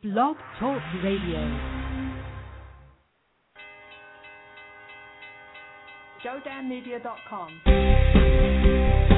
Blog Talk Radio. JoeDanMedia.com.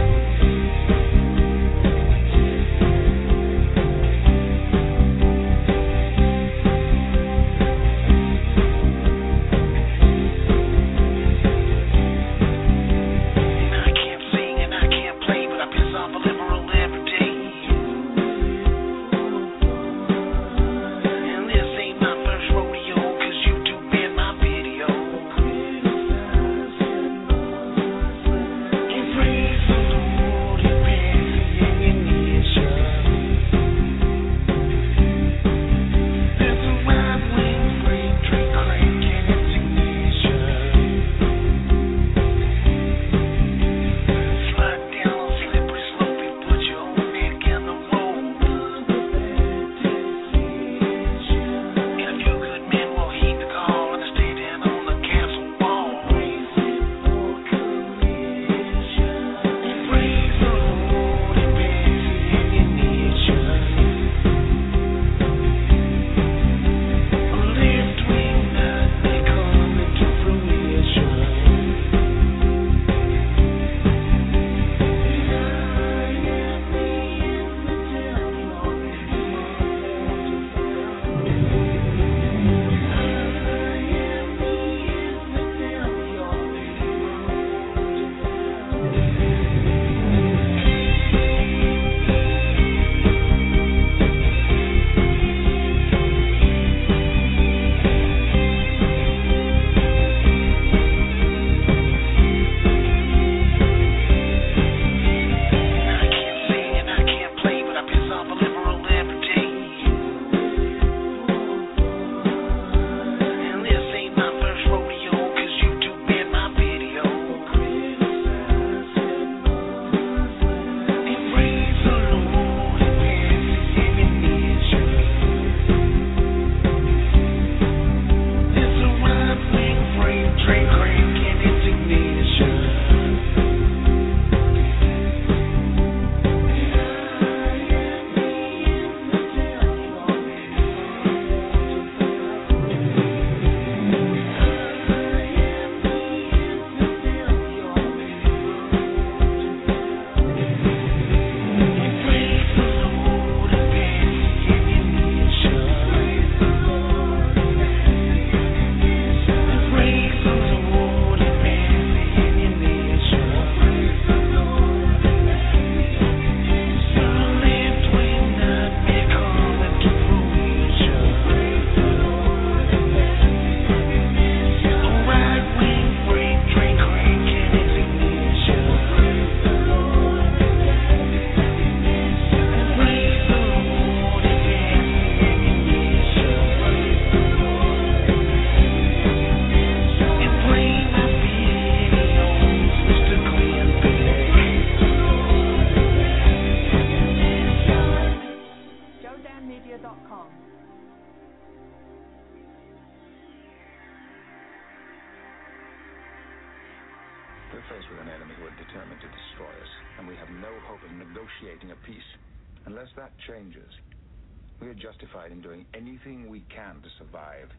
We're faced with an enemy who are determined to destroy us, and we have no hope of negotiating a peace. Unless that changes, we are justified in doing anything we can to survive.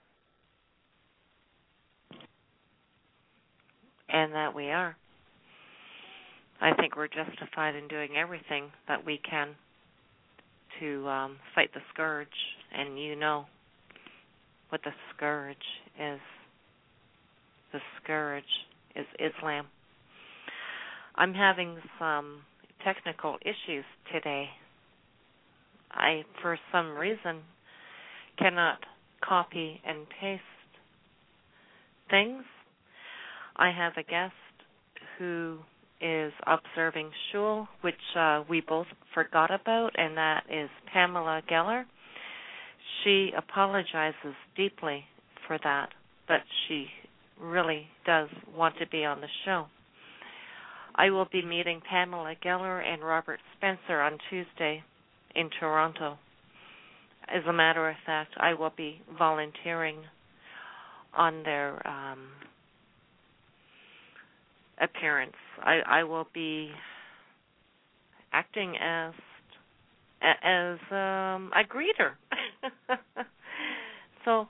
And that we are. I think we're justified in doing everything that we can to fight the scourge. And you know what the scourge is. The scourge is Islam. I'm having some technical issues today. I, for some reason, cannot copy and paste things. I have a guest who is observing Shul, which we both forgot about, and that is Pamela Geller. She apologizes deeply for that, but she really does want to be on the show. I will be meeting Pamela Geller and Robert Spencer on Tuesday in Toronto. As a matter of fact, I will be volunteering on their appearance. I will be acting as a greeter. So,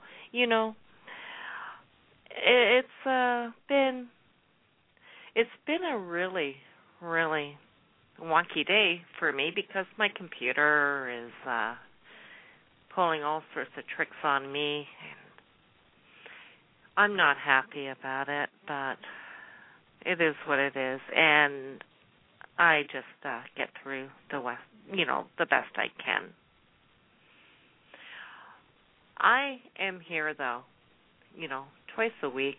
it's been a really, really wonky day for me because my computer is pulling all sorts of tricks on me, and I'm not happy about it, but it is what it is, and I just get through the best I can. I am here, though, twice a week.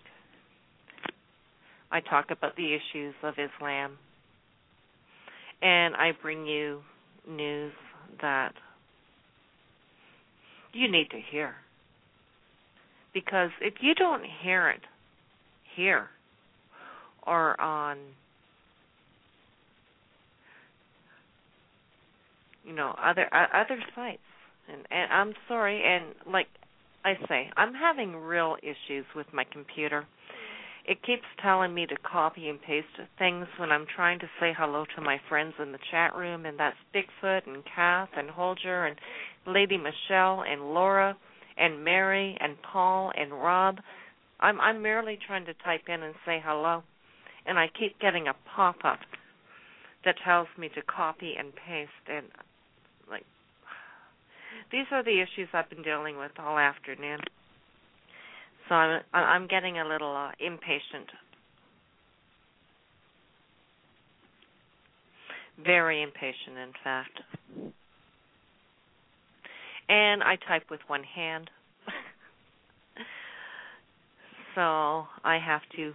I talk about the issues of Islam, and I bring you news that you need to hear. Because if you don't hear it here or on, other sites, and I'm sorry, and like I say, I'm having real issues with my computer. It keeps telling me to copy and paste things when I'm trying to say hello to my friends in the chat room, and that's Bigfoot and Kath and Holger and Lady Michelle and Laura and Mary and Paul and Rob. I'm merely trying to type in and say hello, and I keep getting a pop-up that tells me to copy and paste, and these are the issues I've been dealing with all afternoon. So I'm getting a little impatient. Very impatient, in fact. And I type with one hand. So I have to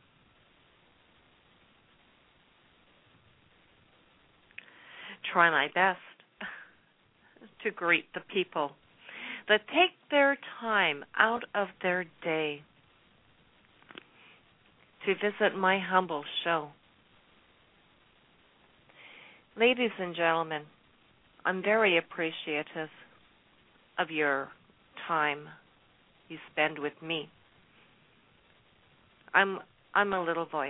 try my best to greet the people that take their time out of their day to visit my humble show. Ladies and gentlemen, I'm very appreciative of your time you spend with me. I'm a little voice.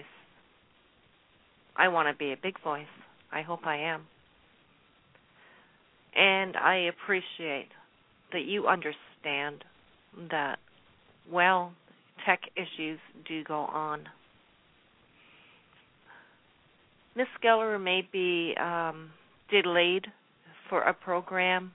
I want to be a big voice. I hope I am. And I appreciate that you understand that, tech issues do go on. Miss Geller may be delayed for a program,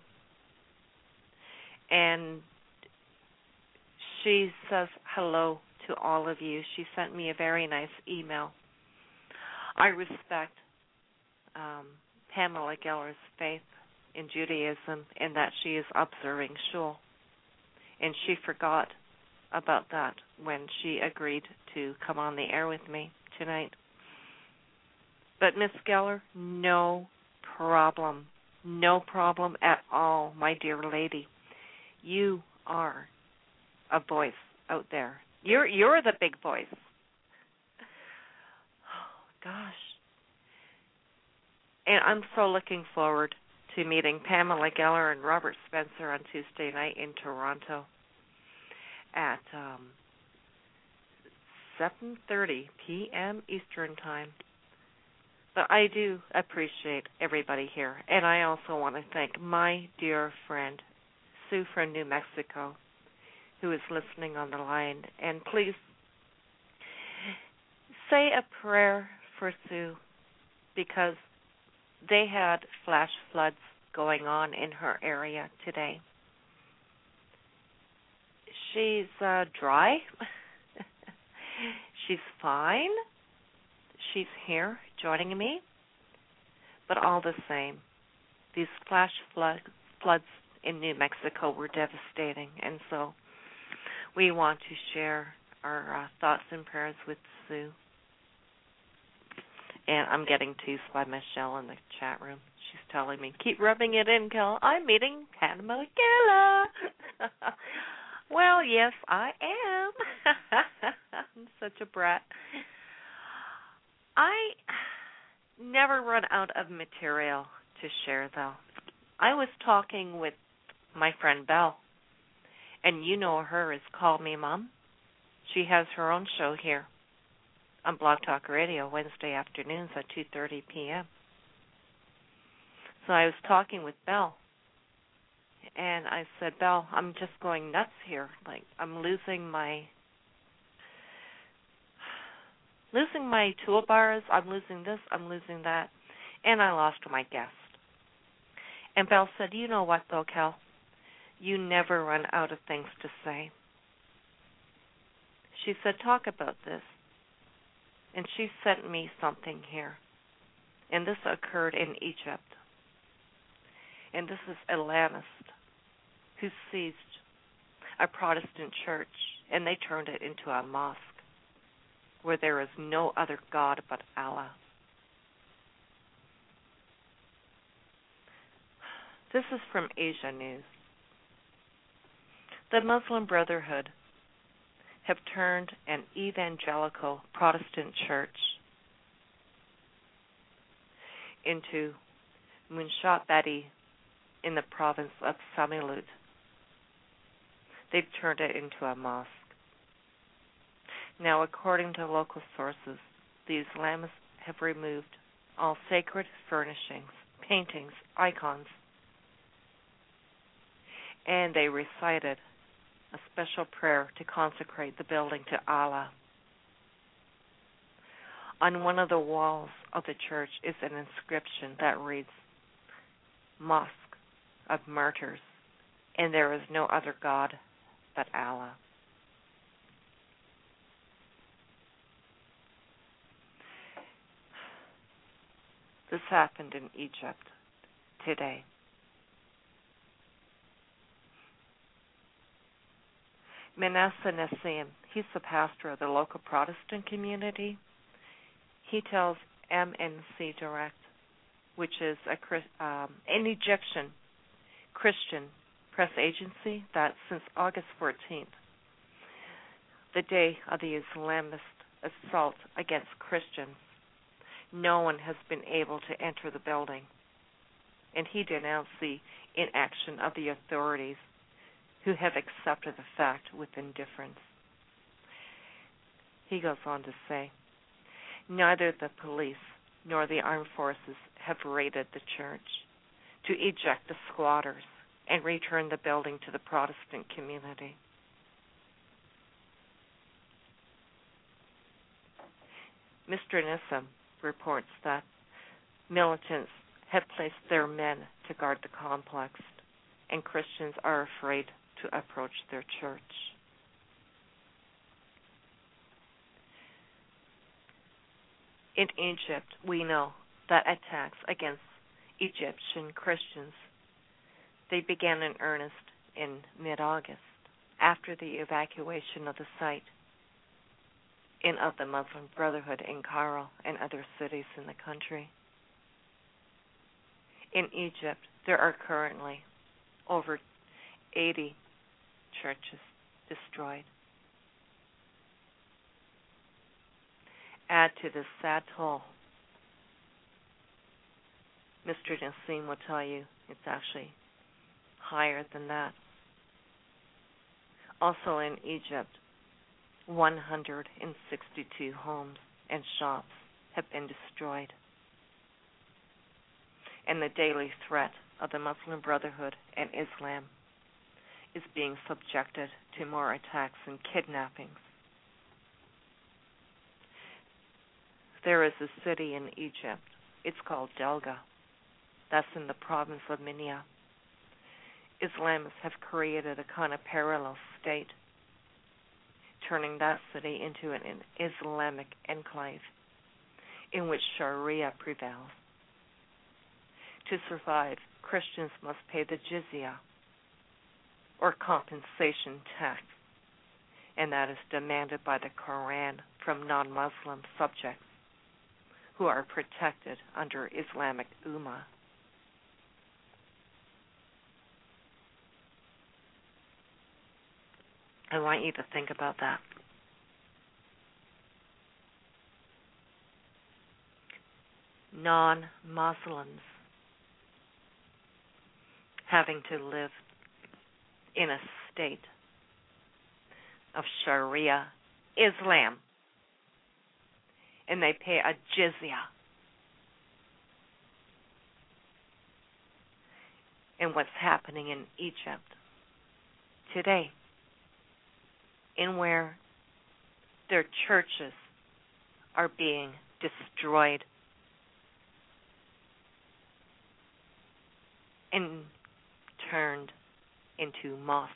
and she says hello to all of you. She sent me a very nice email. I respect Pamela Geller's faith in Judaism and that she is observing Shul. And she forgot about that when she agreed to come on the air with me tonight. But Miss Geller, no problem. No problem at all, my dear lady. You are a voice out there. You're the big voice. Oh, gosh. And I'm so looking forward to meeting Pamela Geller and Robert Spencer on Tuesday night in Toronto at 7:30 p.m. Eastern Time. But I do appreciate everybody here, and I also want to thank my dear friend, Sue from New Mexico, who is listening on the line. And please say a prayer for Sue, because they had flash floods going on in her area today. She's dry. She's fine. She's here joining me. But all the same, these flash floods in New Mexico were devastating. And so we want to share our thoughts and prayers with Sue. And I'm getting teased by Michelle in the chat room. She's telling me, keep rubbing it in, Kel. I'm meeting Pamela Geller. Well, yes, I am. I'm such a brat. I never run out of material to share, though. I was talking with my friend Belle, and you know her as Call Me Mom. She has her own show here on Blog Talk Radio Wednesday afternoons at 2:30 p.m. So I was talking with Belle, And I said, Belle, I'm just going nuts here. Like, I'm losing my toolbars. I'm losing this. I'm losing that. And I lost my guest. And Belle said, you know what, though, Cal? You never run out of things to say. She said, talk about this. And she sent me something here. And this occurred in Egypt. And this is Atlantis, who seized a Protestant church, and they turned it into a mosque where there is no other God but Allah. This is from Asia News. The Muslim Brotherhood have turned an evangelical Protestant church into Munshat Badi in the province of Samilut. They've turned it into a mosque. Now, according to local sources, the Islamists have removed all sacred furnishings, paintings, icons, and they recited a special prayer to consecrate the building to Allah. On one of the walls of the church is an inscription that reads, Mosque of Martyrs, and there is no other God but Allah. This happened in Egypt today. Manasseh Nassim, he's the pastor of the local Protestant community. He tells MNC Direct, which is an Egyptian Christian press agency, that since August 14th, the day of the Islamist assault against Christians, no one has been able to enter the building. And he denounced the inaction of the authorities, who have accepted the fact with indifference. He goes on to say, neither the police nor the armed forces have raided the church to eject the squatters and return the building to the Protestant community. Mr. Nissim reports that militants have placed their men to guard the complex, and Christians are afraid to approach their church. In Egypt, we know that attacks against Egyptian Christians, they began in earnest in mid-August, after the evacuation of the site of the Muslim Brotherhood in Cairo and other cities in the country. In Egypt, there are currently over 80 churches destroyed. Add to this sad toll, Mr. Nassim will tell you it's actually higher than that. Also in Egypt, 162 homes and shops have been destroyed. And the daily threat of the Muslim Brotherhood and Islam is being subjected to more attacks and kidnappings. There is a city in Egypt. It's called Delga. That's in the province of Minya. Islamists have created a kind of parallel state, turning that city into an Islamic enclave in which Sharia prevails. To survive, Christians must pay the jizya, or compensation tax, and that is demanded by the Quran from non-Muslim subjects who are protected under Islamic Ummah. I want you to think about that. Non-Muslims having to live in a state of Sharia Islam, and they pay a jizya. and what's happening in Egypt today, in where their churches are being destroyed and turned into mosques.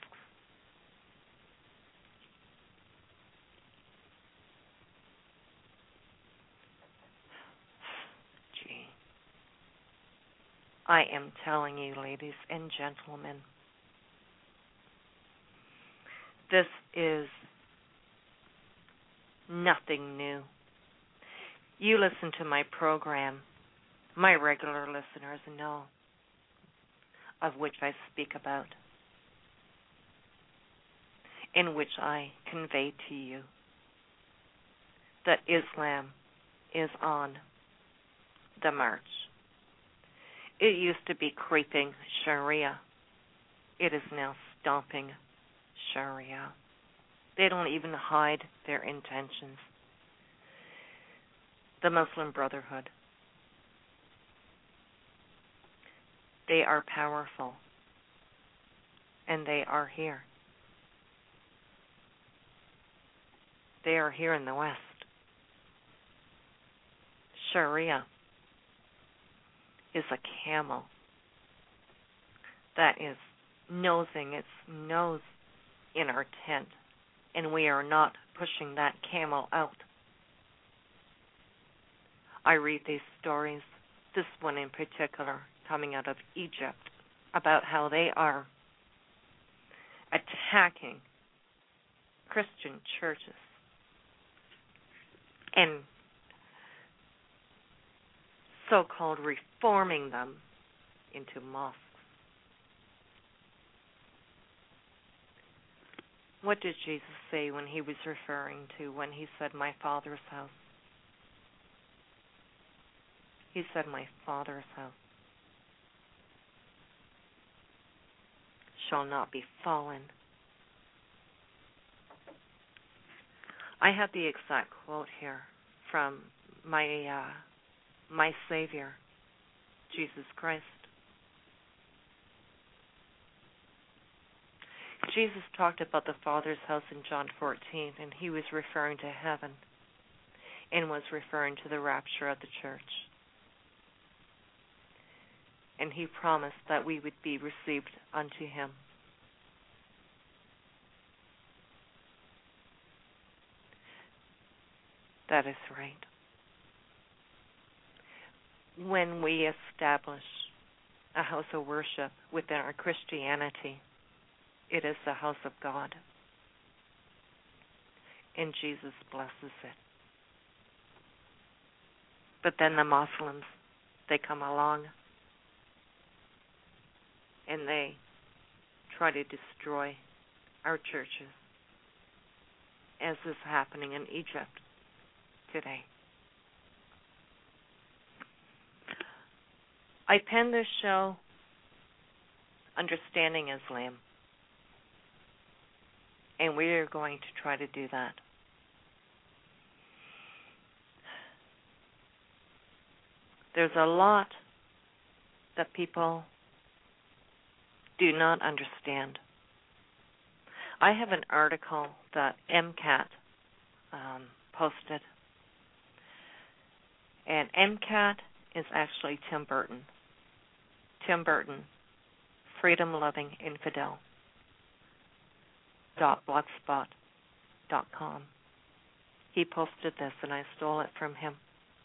Gee. I am telling you, ladies and gentlemen, this is nothing new. You listen to my program. My regular listeners know of which I speak about, in which I convey to you that Islam is on the march. It used to be creeping Sharia. It is now stomping Sharia. They don't even hide their intentions. The Muslim Brotherhood, they are powerful, and they are here. They are here in the West. Sharia is a camel that is nosing its nose in our tent, and we are not pushing that camel out. I read these stories, this one in particular, coming out of Egypt, about how they are attacking Christian churches and so-called reforming them into mosques. What did Jesus say when he was referring to when he said, my Father's house? He said, my Father's house shall not be fallen. I have the exact quote here from my Savior, Jesus Christ. Jesus talked about the Father's house in John 14, and he was referring to heaven and was referring to the rapture of the church. And he promised that we would be received unto him. That is right. When we establish a house of worship within our Christianity, it is the house of God. And Jesus blesses it. But then the Muslims, they come along and they try to destroy our churches, as is happening in Egypt today. I penned this show, Understanding Islam, and we are going to try to do that. There's a lot that people do not understand. I have an article that MCAT posted, and MCAT is actually Tim Burton. Tim Burton, freedom-loving infidel. .blogspot.com. He posted this, and I stole it from him.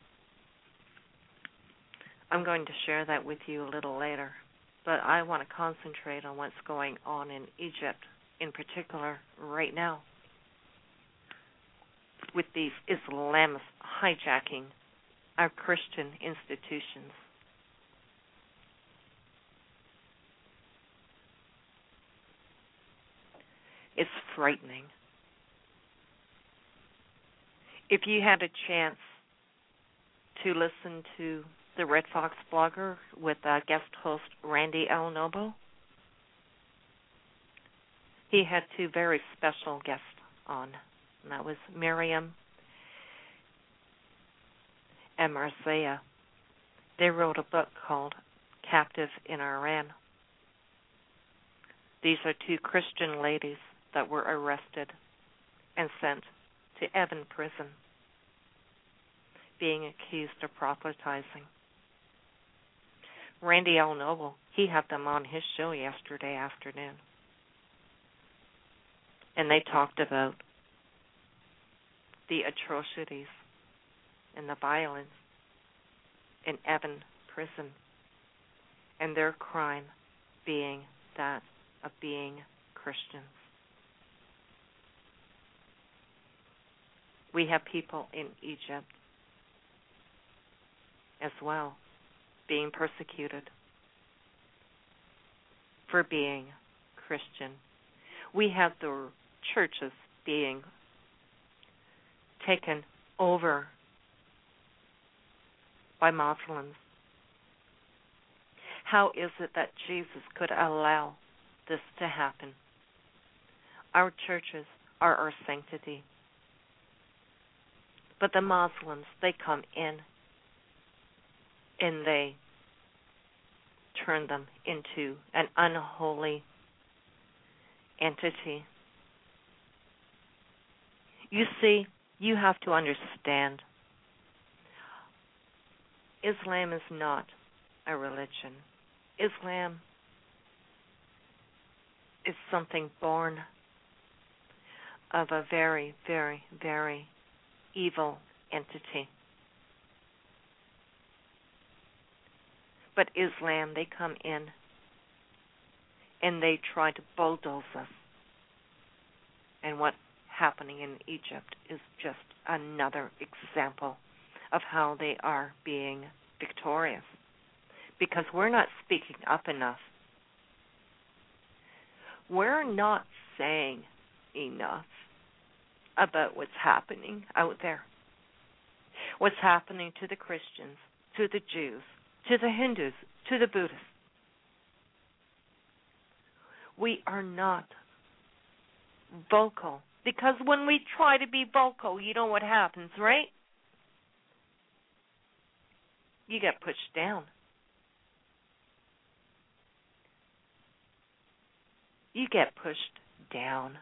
I'm going to share that with you a little later, but I want to concentrate on what's going on in Egypt, in particular, right now, with these Islamists hijacking our Christian institutions. It's frightening. If you had a chance to listen to the Red Fox blogger with guest host Randy L. Noble, he had two very special guests on, and that was Miriam and Marcia. They wrote a book called Captive in Iran, These are two Christian ladies that were arrested and sent to Evan Prison, being accused of proselytizing. Randy L. Noble, he had them on his show yesterday afternoon. And they talked about the atrocities and the violence in Evan Prison, and their crime being that of being Christians. We have people in Egypt as well being persecuted for being Christian. We have the churches being taken over by Muslims. How is it that Jesus could allow this to happen? Our churches are our sanctity. But the Muslims, they come in and they turn them into an unholy entity. You see, you have to understand, Islam is not a religion. Islam is something born of a very, very, very evil entity. But Islam, they come in and they try to bulldoze us. And what's happening in Egypt is just another example of how they are being victorious. Because we're not speaking up enough. We're not saying enough about what's happening out there. What's happening to the Christians, to the Jews, to the Hindus, to the Buddhists. We are not vocal. Because when we try to be vocal, you know what happens, right? You get pushed down. You get pushed down.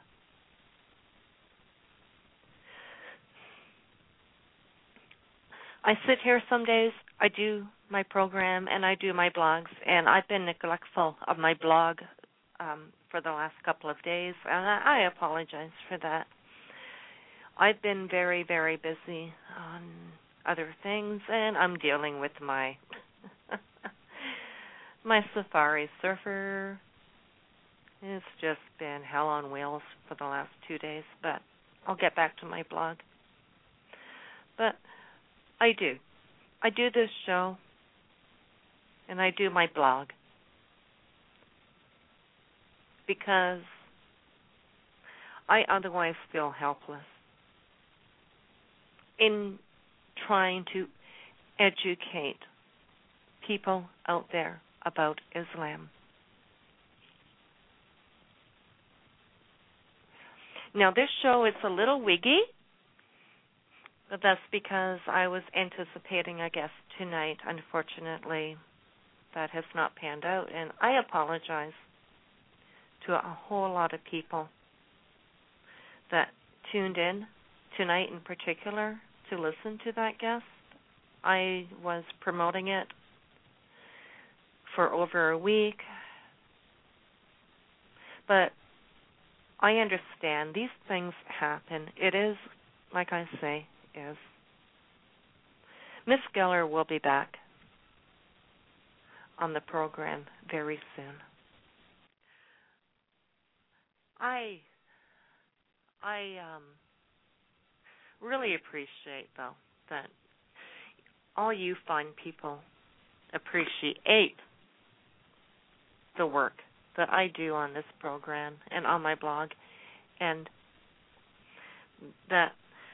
I sit here some days, I do my program and I do my blogs, and I've been neglectful of my blog for the last couple of days, and I apologize for that. I've been very, very busy on other things, and I'm dealing with my my Safari Surfer. It's just been hell on wheels for the last 2 days, but I'll get back to my blog. But I do this show, and I do my blog because I otherwise feel helpless in trying to educate people out there about Islam. Now, this show is a little wiggy, but that's because I was anticipating a guest tonight. Unfortunately, that has not panned out, and I apologize to a whole lot of people that tuned in tonight in particular to listen to that guest. I was promoting it for over a week, but I understand these things happen. It is, like I say, is. Miss Geller will be back on the program very soon. I really appreciate, though, that all you fine people appreciate the work that I do on this program and on my blog, and that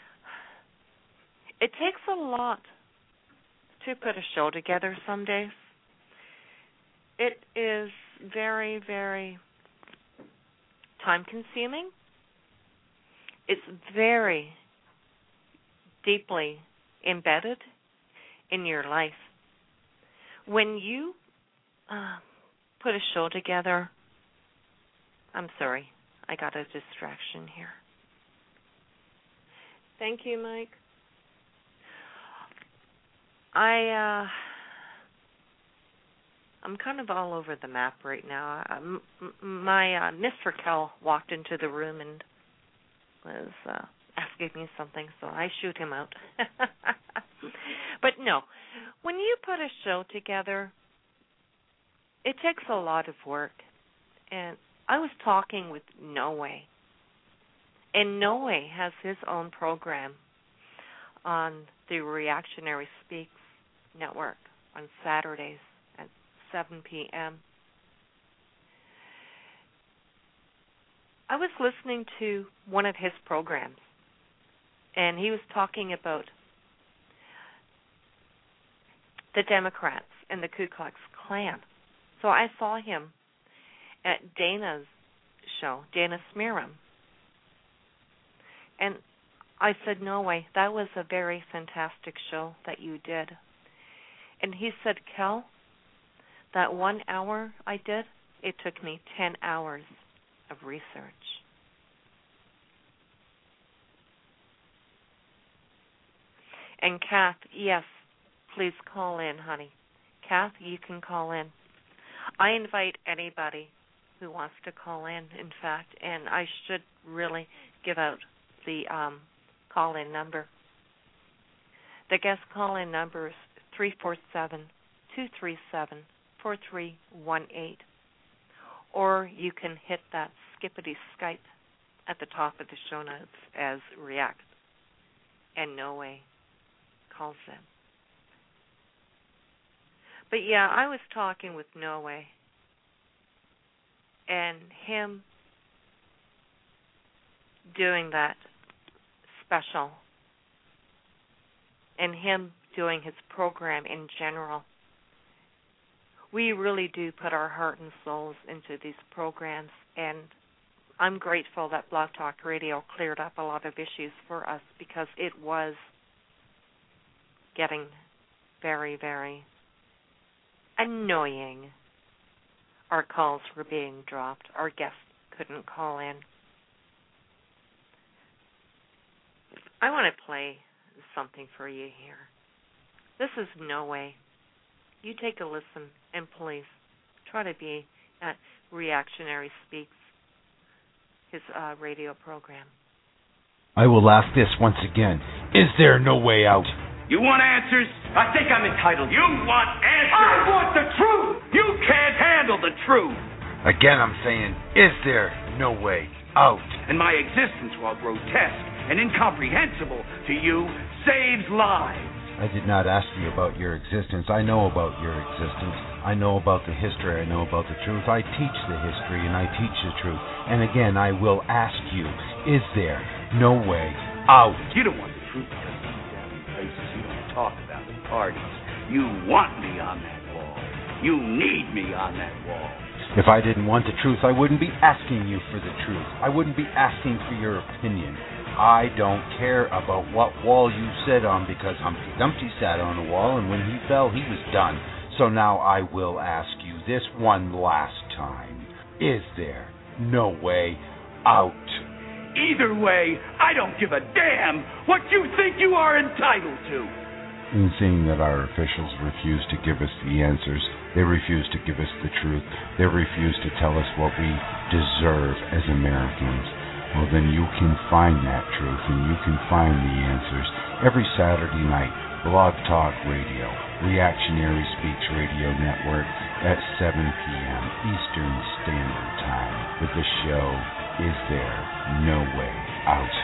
it takes a lot to put a show together some days. It is very, very time-consuming. It's very deeply embedded in your life. When you put a show together I'm sorry. I got a distraction here. Thank you, Mike. I'm kind of all over the map right now. My Mr. Kell walked into the room and was asking me something, so I shoot him out. But no, when you put a show together, it takes a lot of work. And I was talking with Noe, and Noe has his own program on the Reactionary Speaks Network on Saturdays at 7 p.m. I was listening to one of his programs, and he was talking about the Democrats and the Ku Klux Klan. So I saw him at Dana's show, Dana Smearum. And I said, no way, that was a very fantastic show that you did. And he said, Kel, that 1 hour I did, it took me 10 hours of research. And Kath, yes, please call in, honey. Kath, you can call in. I invite anybody who wants to call in fact, and I should really give out the call-in number. The guest call-in number is 347-237-4318. Or you can hit that skippity Skype at the top of the show notes as React, and Noe calls them. But yeah, I was talking with Noe, and him doing that special, and him doing his program in general. We really do put our heart and souls into these programs, and I'm grateful that Blog Talk Radio cleared up a lot of issues for us, because it was getting very, very annoying. Our calls were being dropped. Our guests couldn't call in. I want to play something for you here. This is Noe. You take a listen, and please try to be at Reactionary Speaks, his radio program. I will ask this once again. Is there no way out? You want answers? I think I'm entitled. You want answers? I want the truth! You can't handle the truth! Again, I'm saying, is there no way out? And my existence, while grotesque and incomprehensible to you, saves lives. I did not ask you about your existence. I know about your existence. I know about the history. I know about the truth. I teach the history and I teach the truth. And again, I will ask you, is there no way out? You don't want the truth because these damn places you don't talk about in parties. You want me on that wall. You need me on that wall. If I didn't want the truth, I wouldn't be asking you for the truth. I wouldn't be asking for your opinion. I don't care about what wall you sit on, because Humpty Dumpty sat on a wall, and when he fell, he was done. So now I will ask you this one last time. Is there no way out? Either way, I don't give a damn what you think you are entitled to. In seeing that our officials refuse to give us the answers, they refuse to give us the truth, they refuse to tell us what we deserve as Americans, well, then you can find that truth and you can find the answers every Saturday night. Blog Talk Radio, Reactionary Speaks Radio Network at 7 p.m. Eastern Standard Time with the show, Is There No Way Out?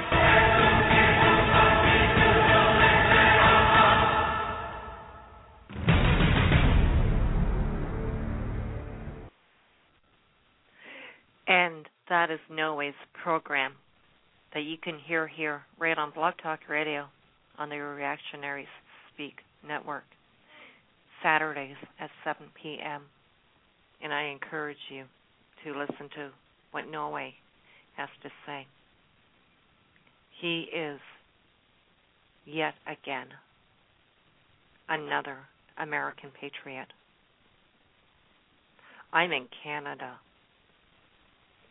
And that is Noe's program that you can hear here right on Blog Talk Radio on the Reactionary Speak Network, Saturdays at 7 p.m. And I encourage you to listen to what Noe has to say. He is, yet again, another American patriot. I'm in Canada.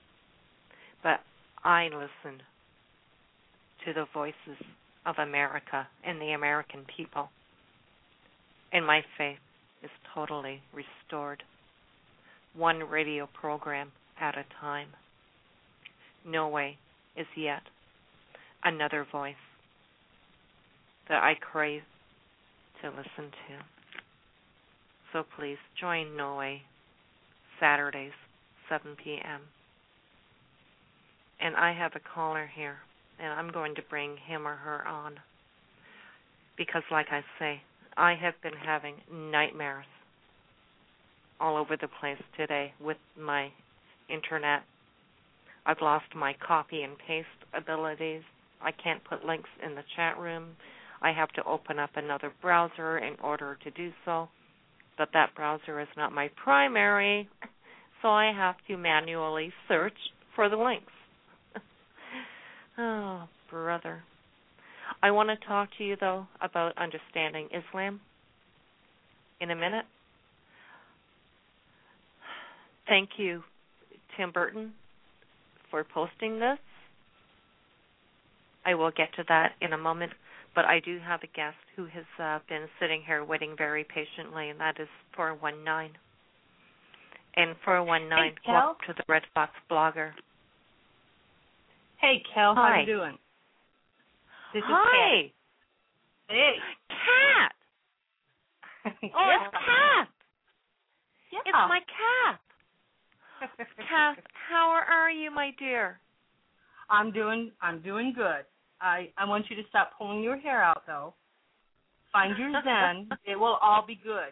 but I listen to the voices of America and the American people, and my faith is totally restored, one radio program at a time. No way is yet another voice that I crave to listen to. So please join Noe Saturdays, 7 p.m. And I have a caller here, and I'm going to bring him or her on because, like I say, I have been having nightmares all over the place today with my internet. I've lost my copy and paste abilities. I can't put links in the chat room. I have to open up another browser in order to do so, but that browser is not my primary, so I have to manually search for the links. Oh, brother. I want to talk to you, though, about understanding Islam in a minute. Thank you, Tim Burton, for posting this. I will get to that in a moment, but I do have a guest who has been sitting here waiting very patiently, and that is 419. And 419, hey, welcome to the Red Fox Blogger. Hey, Kel, Hi. how you doing? This is Hi. Kat. Hey. Cat. Oh, it's Kat. Yeah. It's my cat. Kath, how are you, my dear? I'm doing good. I want you to stop pulling your hair out, though. Find your zen. It will all be good.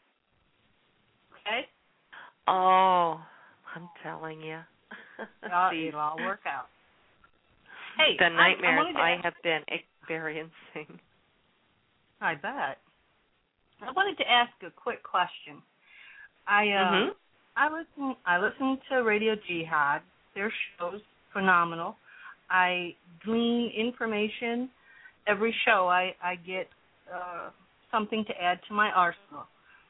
Okay? Oh, I'm telling you. It'll all work out. Hey, the nightmares I have been experiencing. I bet. I wanted to ask a quick question. I listen to Radio Jihad. Their show's phenomenal. I glean information. Every show I get something to add to my arsenal.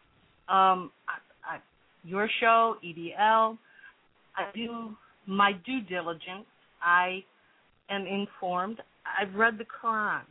Your show, EDL, I do my due diligence. I am informed. I've read the Quran.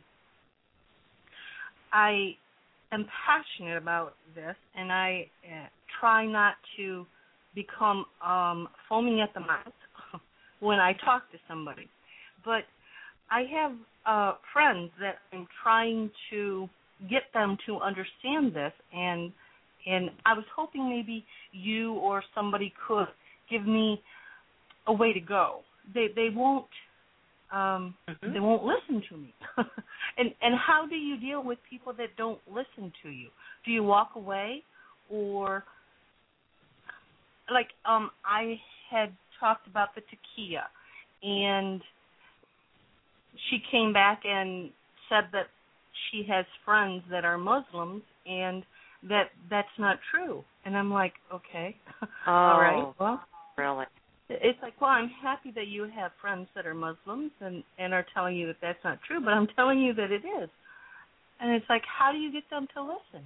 I am passionate about this, and I try not to become foaming at the mouth when I talk to somebody. But I have friends that I'm trying to get them to understand this, and I was hoping maybe you or somebody could give me a way to go. They won't they won't listen to me. and how do you deal with people that don't listen to you? Do you walk away, or like I had talked about the Takia, and she came back and said that she has friends that are Muslims and that's not true. And I'm like, okay, all right. Well, really? It's like, well, I'm happy that you have friends that are Muslims and are telling you that that's not true, but I'm telling you that it is. And it's like, how do you get them to listen?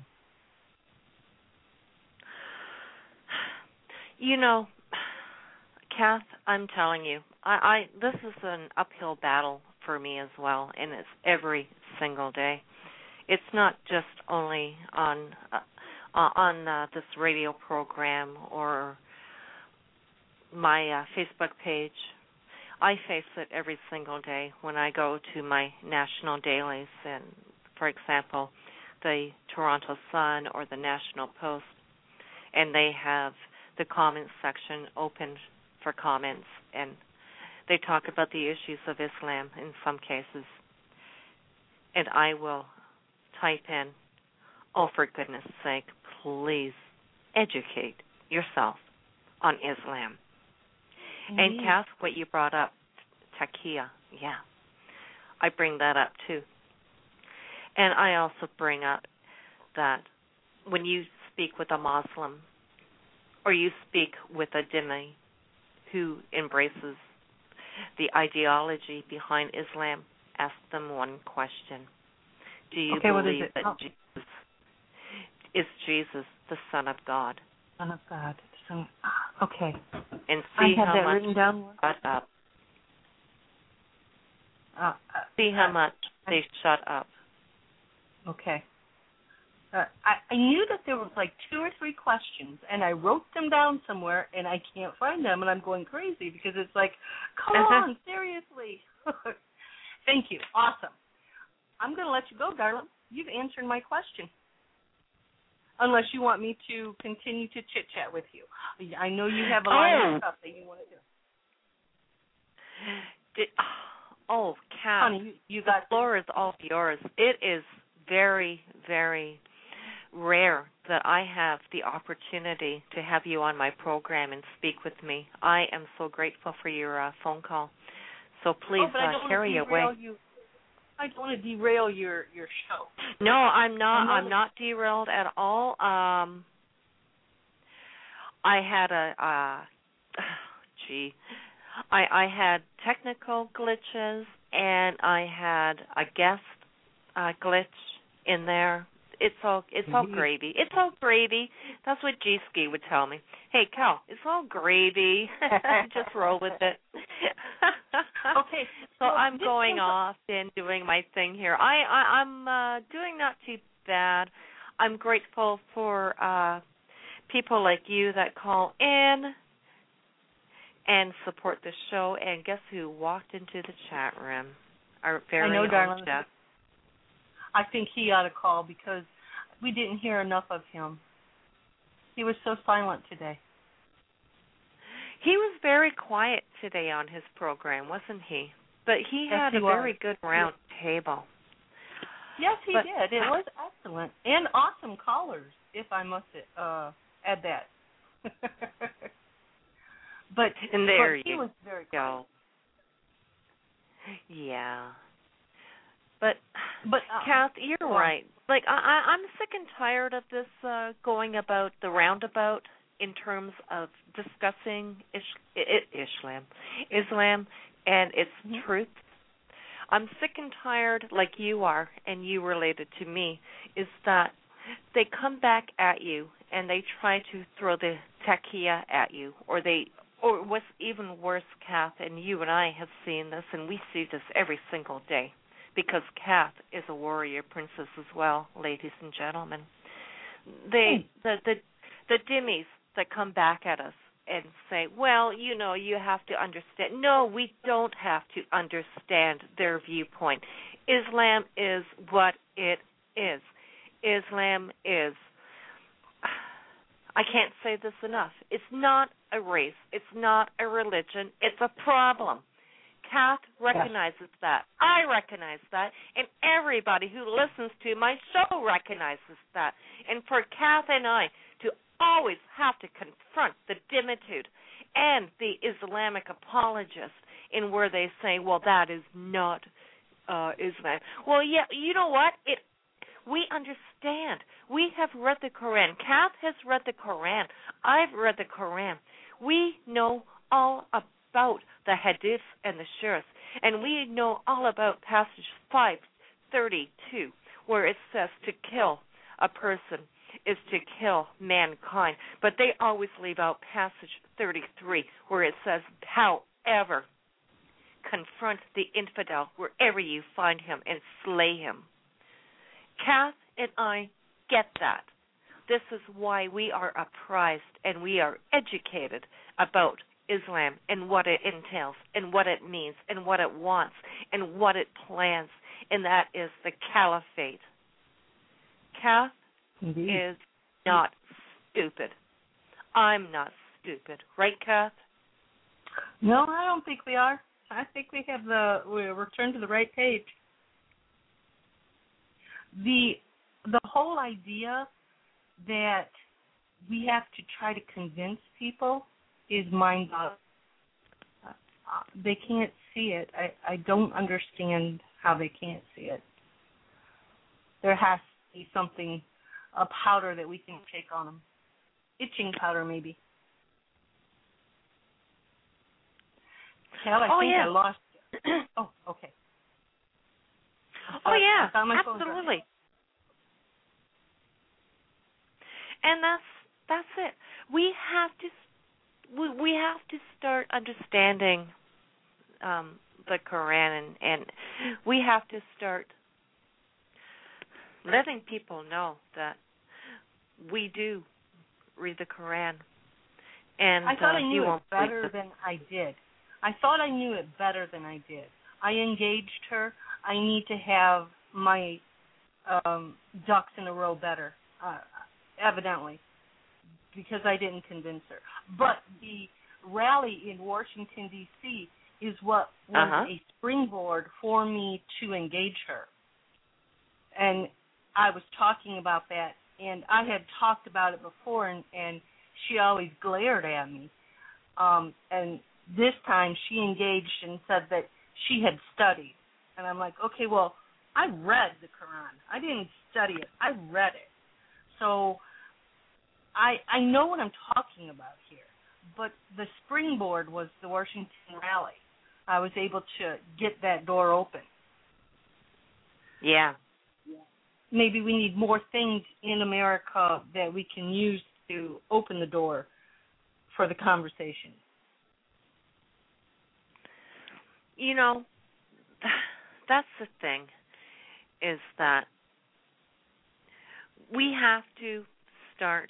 You know, Kath, I'm telling you, I this is an uphill battle for me as well, and it's every single day. It's not just only on this radio program or my Facebook page. I face it every single day when I go to my national dailies, and for example, the Toronto Sun or the National Post, and they have the comments section open for comments, and they talk about the issues of Islam in some cases, and I will type in, oh, for goodness sake, please educate yourself on Islam. Mm-hmm. And Kath, what you brought up, Takia, yeah, I bring that up too. And I also bring up that when you speak with a Muslim or you speak with a Dhimmi who embraces the ideology behind Islam, ask them one question. Do you believe that is Jesus the Son of God? Son of God. Okay. And see I have how that much written down. got up. see how much they shut up. Okay. I knew that there was like 2 or 3 questions, and I wrote them down somewhere, and I can't find them, and I'm going crazy because it's like, come on, seriously. Thank you. Awesome. I'm going to let you go, darling. You've answered my question. Unless you want me to continue to chit-chat with you. I know you have a lot of stuff that you want to do. Kat, honey, you got the floor is all yours. It is very, very rare that I have the opportunity to have you on my program and speak with me. I am so grateful for your phone call. So please carry away. I don't want to derail your show. No, I'm not. I'm not derailed at all. I had I had technical glitches, and I had a guest glitch in there. It's all gravy. It's all gravy. That's what G-Ski would tell me. Hey, Cal, it's all gravy. Just roll with it. Okay. So I'm going off and doing my thing here. I'm doing not too bad. I'm grateful for people like you that call in and support the show. And guess who walked into the chat room? Our very own darling. Jeff. I think he ought to call because we didn't hear enough of him. He was so silent today. He was very quiet today on his program, wasn't he? But he had a very good round table. Yes, he did. It was excellent. And awesome callers, if I must add that. But he was very quiet. Yeah. But Kath, you're right. Like I'm sick and tired of this going about the roundabout in terms of discussing Islam and its truth. I'm sick and tired, like you are, and you related to me, is that they come back at you and they try to throw the taqiyya at you, or what's even worse, Kath, and you and I have seen this, and we see this every single day, because Kath is a warrior princess as well, ladies and gentlemen. The dhimmis that come back at us and say, well, you have to understand. No, we don't have to understand their viewpoint. Islam is what it is. Islam is, I can't say this enough, it's not a race, it's not a religion, it's a problem. Kath recognizes that. I recognize that. And everybody who listens to my show recognizes that. And for Kath and I to always have to confront the dhimmitude and the Islamic apologists in where they say, well, that is not Islam. Well, yeah, you know what? We understand. We have read the Quran. Kath has read the Quran. I've read the Quran. We know all about the hadiths and the sharifs, and we know all about passage 532, where it says to kill a person is to kill mankind. But they always leave out passage 33, where it says, however, confront the infidel wherever you find him and slay him. Kath and I get that. This is why we are apprised and we are educated about Islam and what it entails and what it means and what it wants and what it plans, and that is the caliphate. Kath is not stupid. I'm not stupid. Right, Kath? No, I don't think we are. I think we're returned to the right page. The whole idea that we have to try to convince people is mind-boggling. They can't see it. I don't understand how they can't see it. There has to be something, a powder that we can take on them. Itching powder, maybe. Cal, I think I lost you. Oh, okay. Oh, yeah, absolutely. And that's it. We have to start understanding the Quran, and we have to start letting people know that we do read the Quran. And I thought I knew it better than I did. I thought I knew it better than I did. I engaged her. I need to have my ducks in a row better, evidently, because I didn't convince her. But the rally in Washington, D.C. is what was a springboard for me to engage her. And I was talking about that, and I had talked about it before, and she always glared at me. And this time she engaged and said that she had studied. And I'm like, okay, well, I read the Quran. I didn't study it. I read it. So I know what I'm talking about here. But the springboard was the Washington rally. I was able to get that door open. Yeah. Maybe we need more things in America that we can use to open the door for the conversation. You know, that's the thing, is that we have to start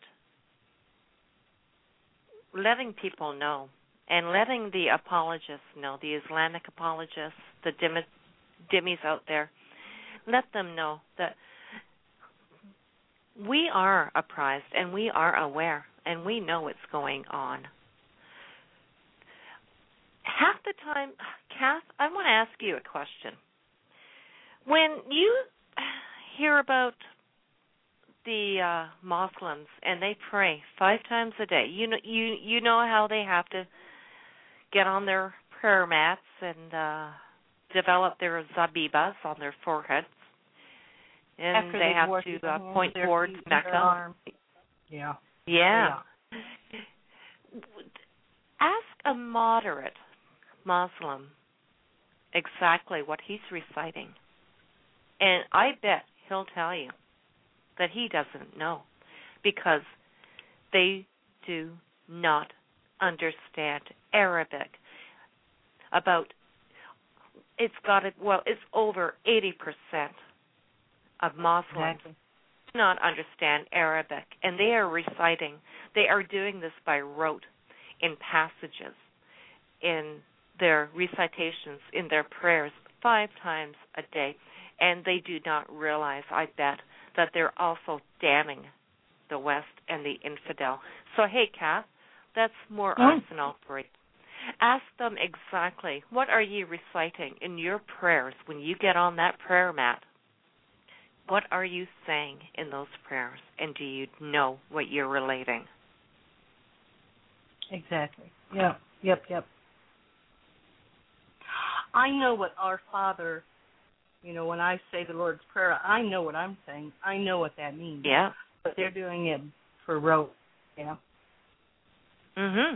letting people know, and letting the apologists know, the Islamic apologists, the dhimmis out there, let them know that we are apprised and we are aware and we know what's going on. Half the time, Kath, I want to ask you a question. When you hear about the Muslims and they pray 5 times a day, you know how they have to get on their prayer mats and develop their zabibas on their foreheads, and after they have to point towards Mecca. Yeah. Ask a moderate Muslim exactly what he's reciting, and I bet he'll tell you that he doesn't know, because they do not understand Arabic. It's over 80% of Muslims do not understand Arabic, and they are reciting. They are doing this by rote in passages, in their recitations, in their prayers 5 times a day, and they do not realize, I bet, that they're also damning the West and the infidel. So, hey, Kath, that's more arsenal for you. Ask them exactly, what are you reciting in your prayers when you get on that prayer mat? What are you saying in those prayers, and do you know what you're relating? Exactly. Yep. I know what our Father, when I say the Lord's Prayer, I know what I'm saying. I know what that means. Yeah. But they're doing it for rote. Yeah. Mhm.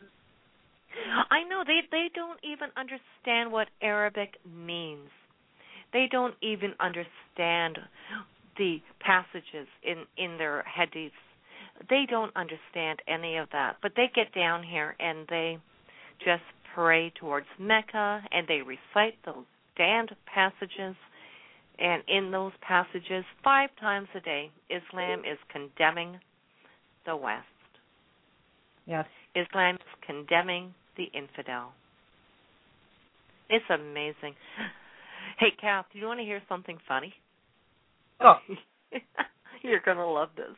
I know they don't even understand what Arabic means. They don't even understand the passages in their hadiths. They don't understand any of that. But they get down here and they just pray towards Mecca, and they recite those damned passages. And in those passages, 5 times a day, Islam is condemning the West. Yes. Islam is condemning the infidel. It's amazing. Hey, Kath, do you want to hear something funny? Oh. You're going to love this.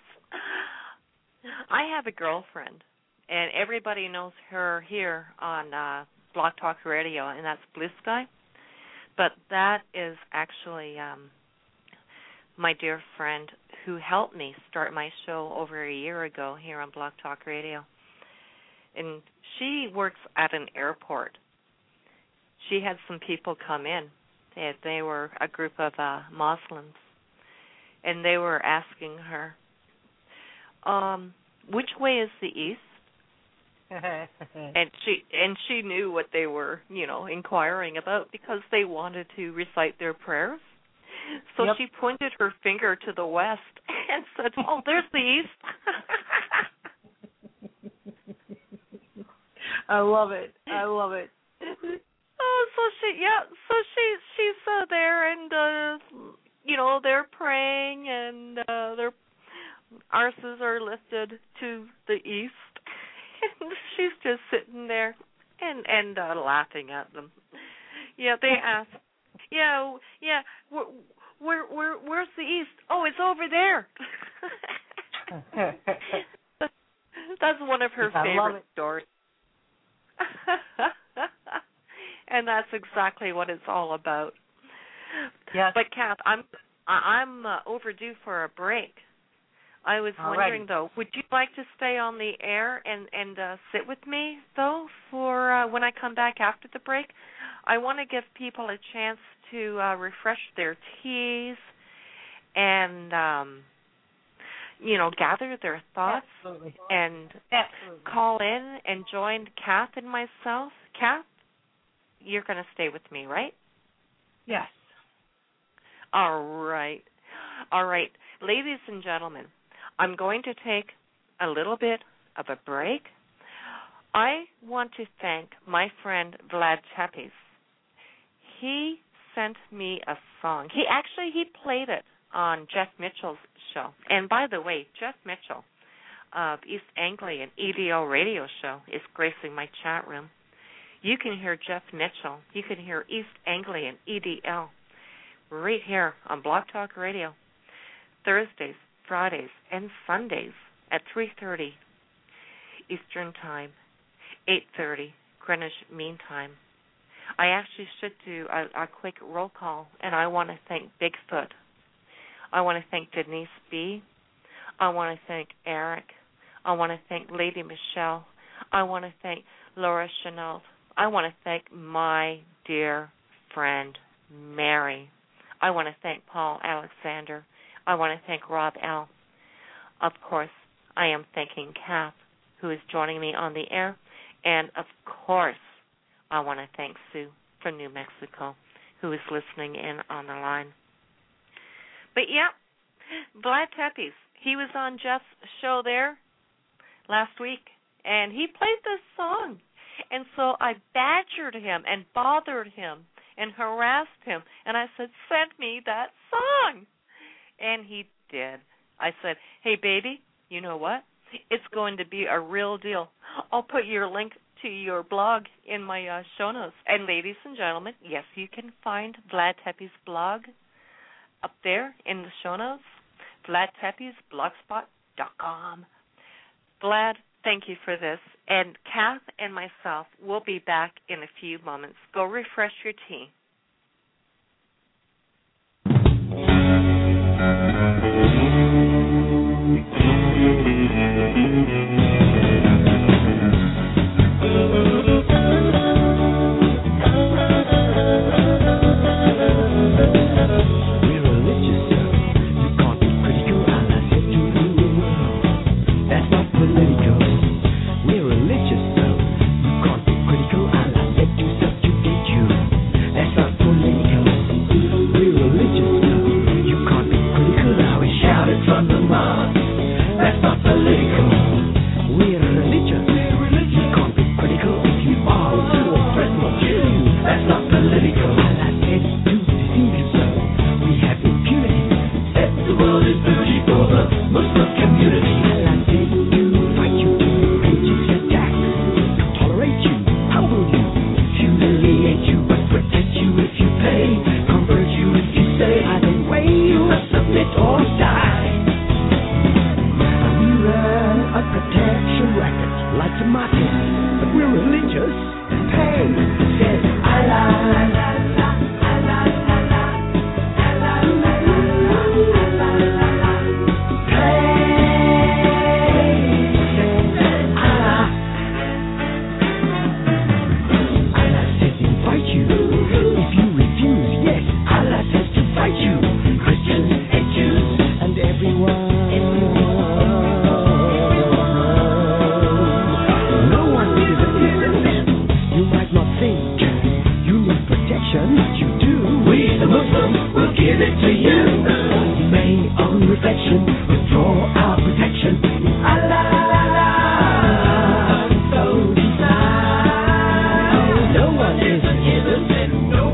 I have a girlfriend, and everybody knows her here on Blog Talk Radio, and that's Blue Sky. But that is actually my dear friend who helped me start my show over a year ago here on Blog Talk Radio. And she works at an airport. She had some people come in. They were a group of Muslims, and they were asking her, which way is the east? And she knew what they were, inquiring about, because they wanted to recite their prayers. So she pointed her finger to the west and said, "Oh, there's the east." I love it. Oh, So So she's there, and they're praying, and their arses are lifted to the east, and she's just sitting there and laughing at them. Yeah, they ask, where's the east? Oh, it's over there. That's one of her favorite stories. And that's exactly what it's all about. Yes. But Kath, I'm overdue for a break. I was wondering, though, would you like to stay on the air and sit with me, though, for when I come back after the break? I want to give people a chance to refresh their teas and, gather their thoughts. Absolutely. And call in and join Kath and myself. Kath, you're going to stay with me, right? Yes. All right. Ladies and gentlemen, I'm going to take a little bit of a break. I want to thank my friend Vlad Tepes. He sent me a song. He played it on Jeff Mitchell's show. And by the way, Jeff Mitchell of East Anglia EDL radio show is gracing my chat room. You can hear Jeff Mitchell. You can hear East Anglia EDL right here on Blog Talk Radio, Thursdays, Fridays, and Sundays at 3:30 Eastern Time, 8:30 Greenwich Mean Time. I actually should do a quick roll call, and I want to thank Bigfoot. I want to thank Denise B. I want to thank Eric. I want to thank Lady Michelle. I want to thank Laura Chenault. I want to thank my dear friend Mary. I want to thank Paul Alexander. I want to thank Rob L. Of course, I am thanking Kath, who is joining me on the air. And, of course, I want to thank Sue from New Mexico, who is listening in on the line. But, yeah, Vlad Tepes, he was on Jeff's show there last week, and he played this song. And so I badgered him and bothered him and harassed him, and I said, send me that song. And he did. I said, hey, baby, you know what? It's going to be a real deal. I'll put your link to your blog in my show notes. And ladies and gentlemen, yes, you can find Vlad Tepes' blog up there in the show notes, VladTepes.blogspot.com. Vlad, thank you for this. And Kath and myself will be back in a few moments. Go refresh your tea. No one is innocent, no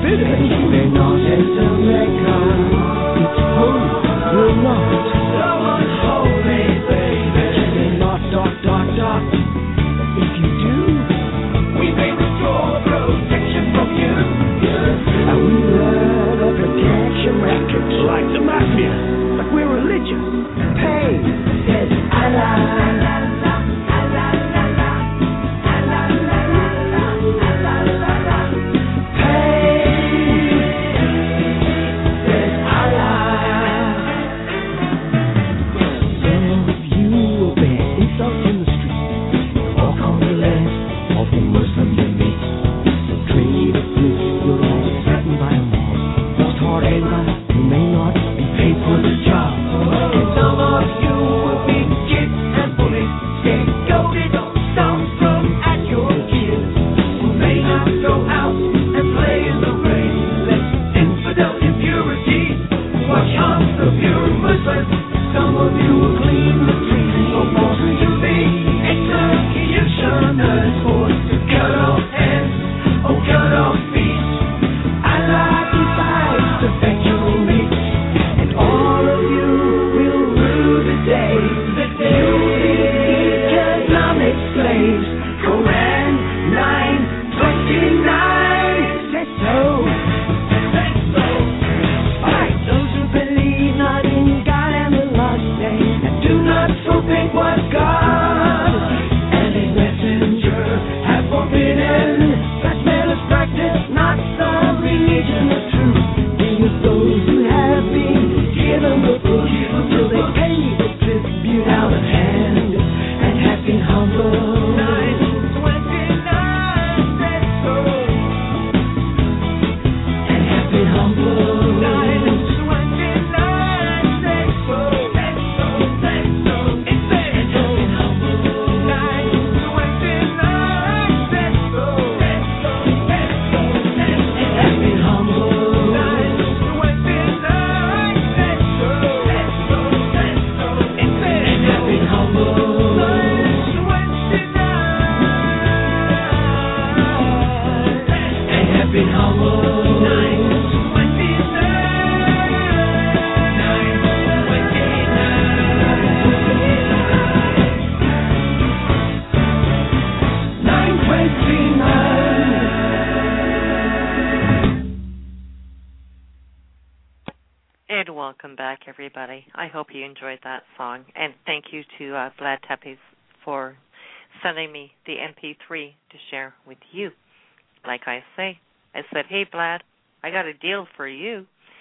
welcome back, everybody. I hope you enjoyed that song. And thank you to Vlad Tepes for sending me the MP3 to share with you. Like I say, I said, hey, Vlad, I got a deal for you.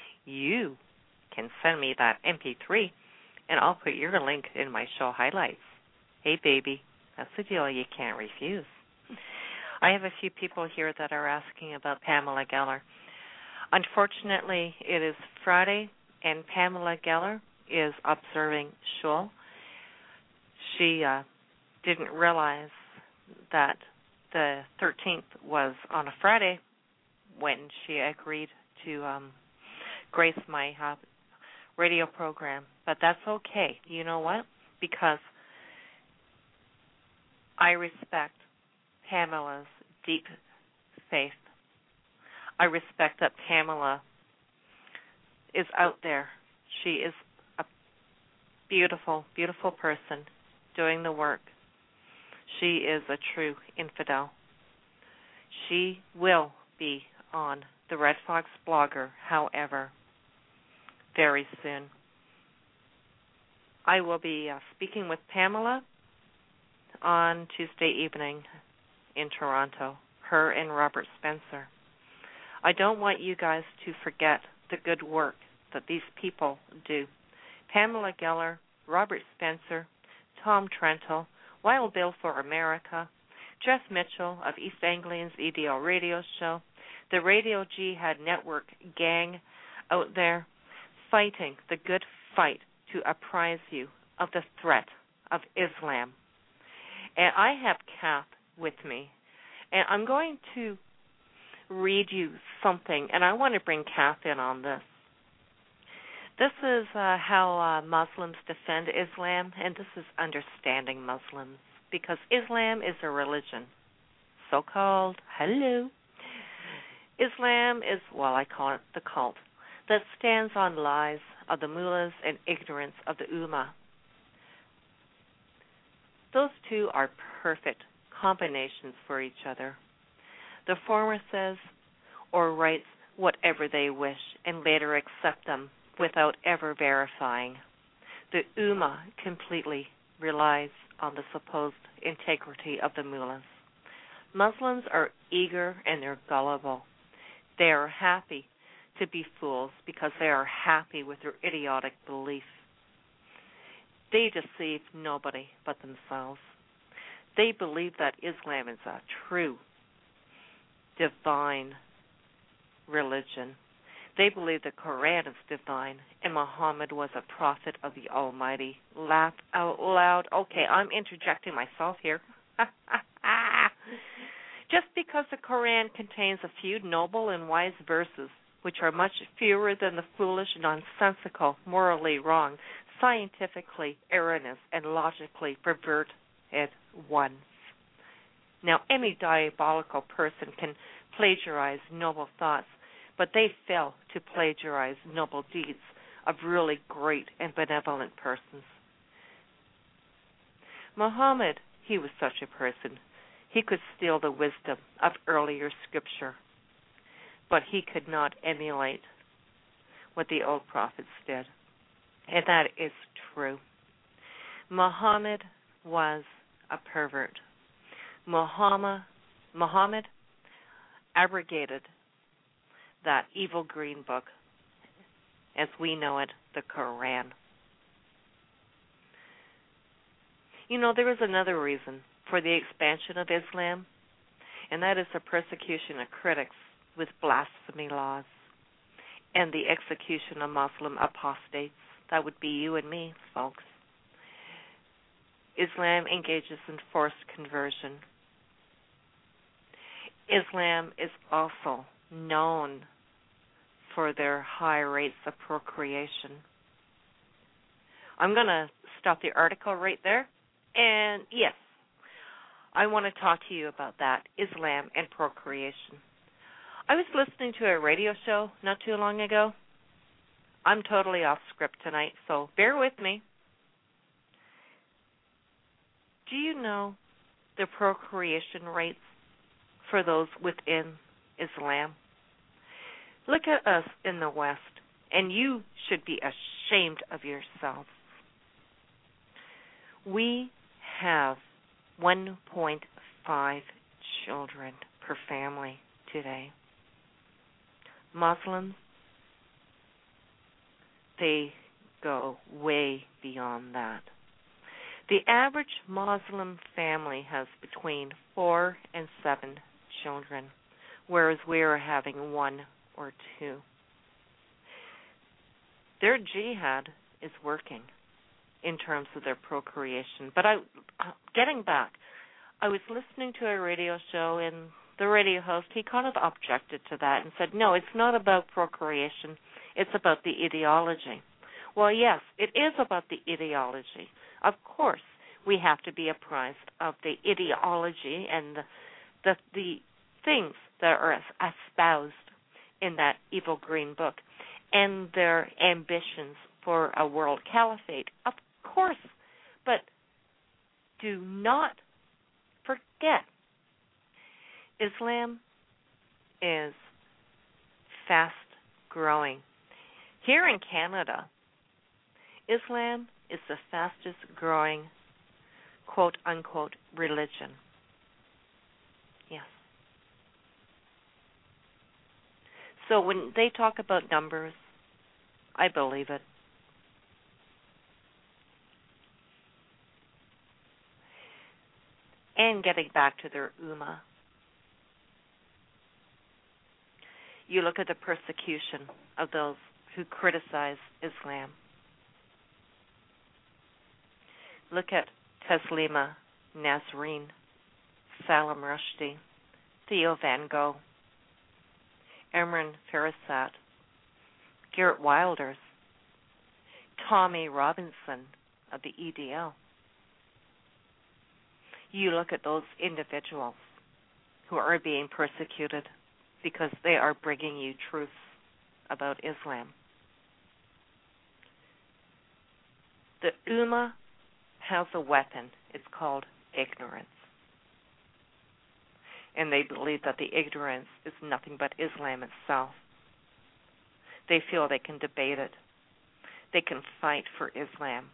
You can send me that MP3, and I'll put your link in my show highlights. Hey, baby, that's a deal you can't refuse. I have a few people here that are asking about Pamela Geller. Unfortunately, it is Friday, and Pamela Geller is observing Shul. She didn't realize that the 13th was on a Friday when she agreed to grace my radio program. But that's okay. You know what? Because I respect Pamela's deep faith. I respect that Pamela is out there. She is a beautiful, beautiful person doing the work. She is a true infidel. She will be on the Red Fox Blogger, however, very soon. I will be speaking with Pamela on Tuesday evening in Toronto, her and Robert Spencer. I don't want you guys to forget the good work that these people do. Pamela Geller, Robert Spencer, Tom Trentel, Wild Bill for America, Jeff Mitchell of East Anglian's EDL radio show, the Radio Jihad Network gang out there fighting the good fight to apprise you of the threat of Islam. And I have Kath with me, and I'm going to read you something, and I want to bring Kath in on this. This is how Muslims defend Islam, and this is understanding Muslims, because Islam is a religion, so-called, hello. Islam is, well, I call it the cult, that stands on lies of the mullahs and ignorance of the ummah. Those two are perfect combinations for each other. The former says or writes whatever they wish and later accept them without ever verifying. The ummah completely relies on the supposed integrity of the mullahs. Muslims are eager and they're gullible. They are happy to be fools because they are happy with their idiotic belief. They deceive nobody but themselves. They believe that Islam is a true, divine religion. They believe the Quran is divine and Muhammad was a prophet of the Almighty. Laugh out loud. Okay, I'm interjecting myself here. Just because the Quran contains a few noble and wise verses, which are much fewer than the foolish, nonsensical, morally wrong, scientifically erroneous, and logically perverted ones. Now, any diabolical person can plagiarize noble thoughts, but they fail to plagiarize noble deeds of really great and benevolent persons. Muhammad, he was such a person. He could steal the wisdom of earlier scripture, but he could not emulate what the old prophets did. And that is true. Muhammad was a pervert. Muhammad abrogated that evil green book, as we know it, the Quran. You know, there is another reason for the expansion of Islam, and that is the persecution of critics with blasphemy laws and the execution of Muslim apostates. That would be you and me, folks. Islam engages in forced conversion. Islam is also known for their high rates of procreation. I'm going to stop the article right there. And yes, I want to talk to you about that, Islam and procreation. I was listening to a radio show not too long ago. I'm totally off script tonight, so bear with me. Do you know the procreation rates for those within Islam? Look at us in the West, and you should be ashamed of yourself. We have 1.5 children per family today. Muslims, they go way beyond that. The average Muslim family has between 4 and 7 children, whereas we are having 1 or 2. Their jihad is working in terms of their procreation. But getting back, I was listening to a radio show, and the radio host, he kind of objected to that and said, no, it's not about procreation, it's about the ideology. Well, yes, it is about the ideology. Of course, we have to be apprised of the ideology and the things that are espoused in that evil green book and their ambitions for a world caliphate. Of course, but do not forget, Islam is fast growing. Here in Canada, Islam is the fastest growing quote-unquote religion. Yes. So when they talk about numbers, I believe it. And getting back to their ummah, you look at the persecution of those who criticize Islam. Look at Taslima Nasreen, Salman Rushdie, Theo Van Gogh, Emran Farasat, Garrett Wilders, Tommy Robinson of the EDL. You look at those individuals who are being persecuted because they are bringing you truths about Islam. The Ummah has a weapon. It's called ignorance. And they believe that the ignorance is nothing but Islam itself. They feel they can debate it. They can fight for Islam.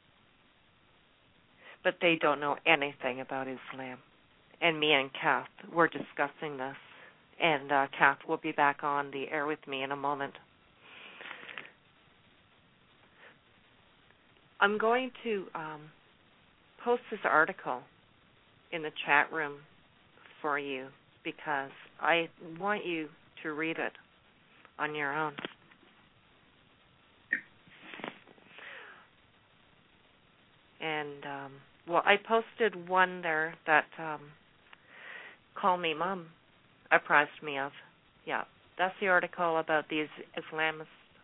But they don't know anything about Islam. And me and Kath, we're discussing this. And Kath will be back on the air with me in a moment. I'm going to post this article in the chat room for you because I want you to read it on your own. And, I posted one there that Call Me Mom apprised me of. Yeah, that's the article about these Islamists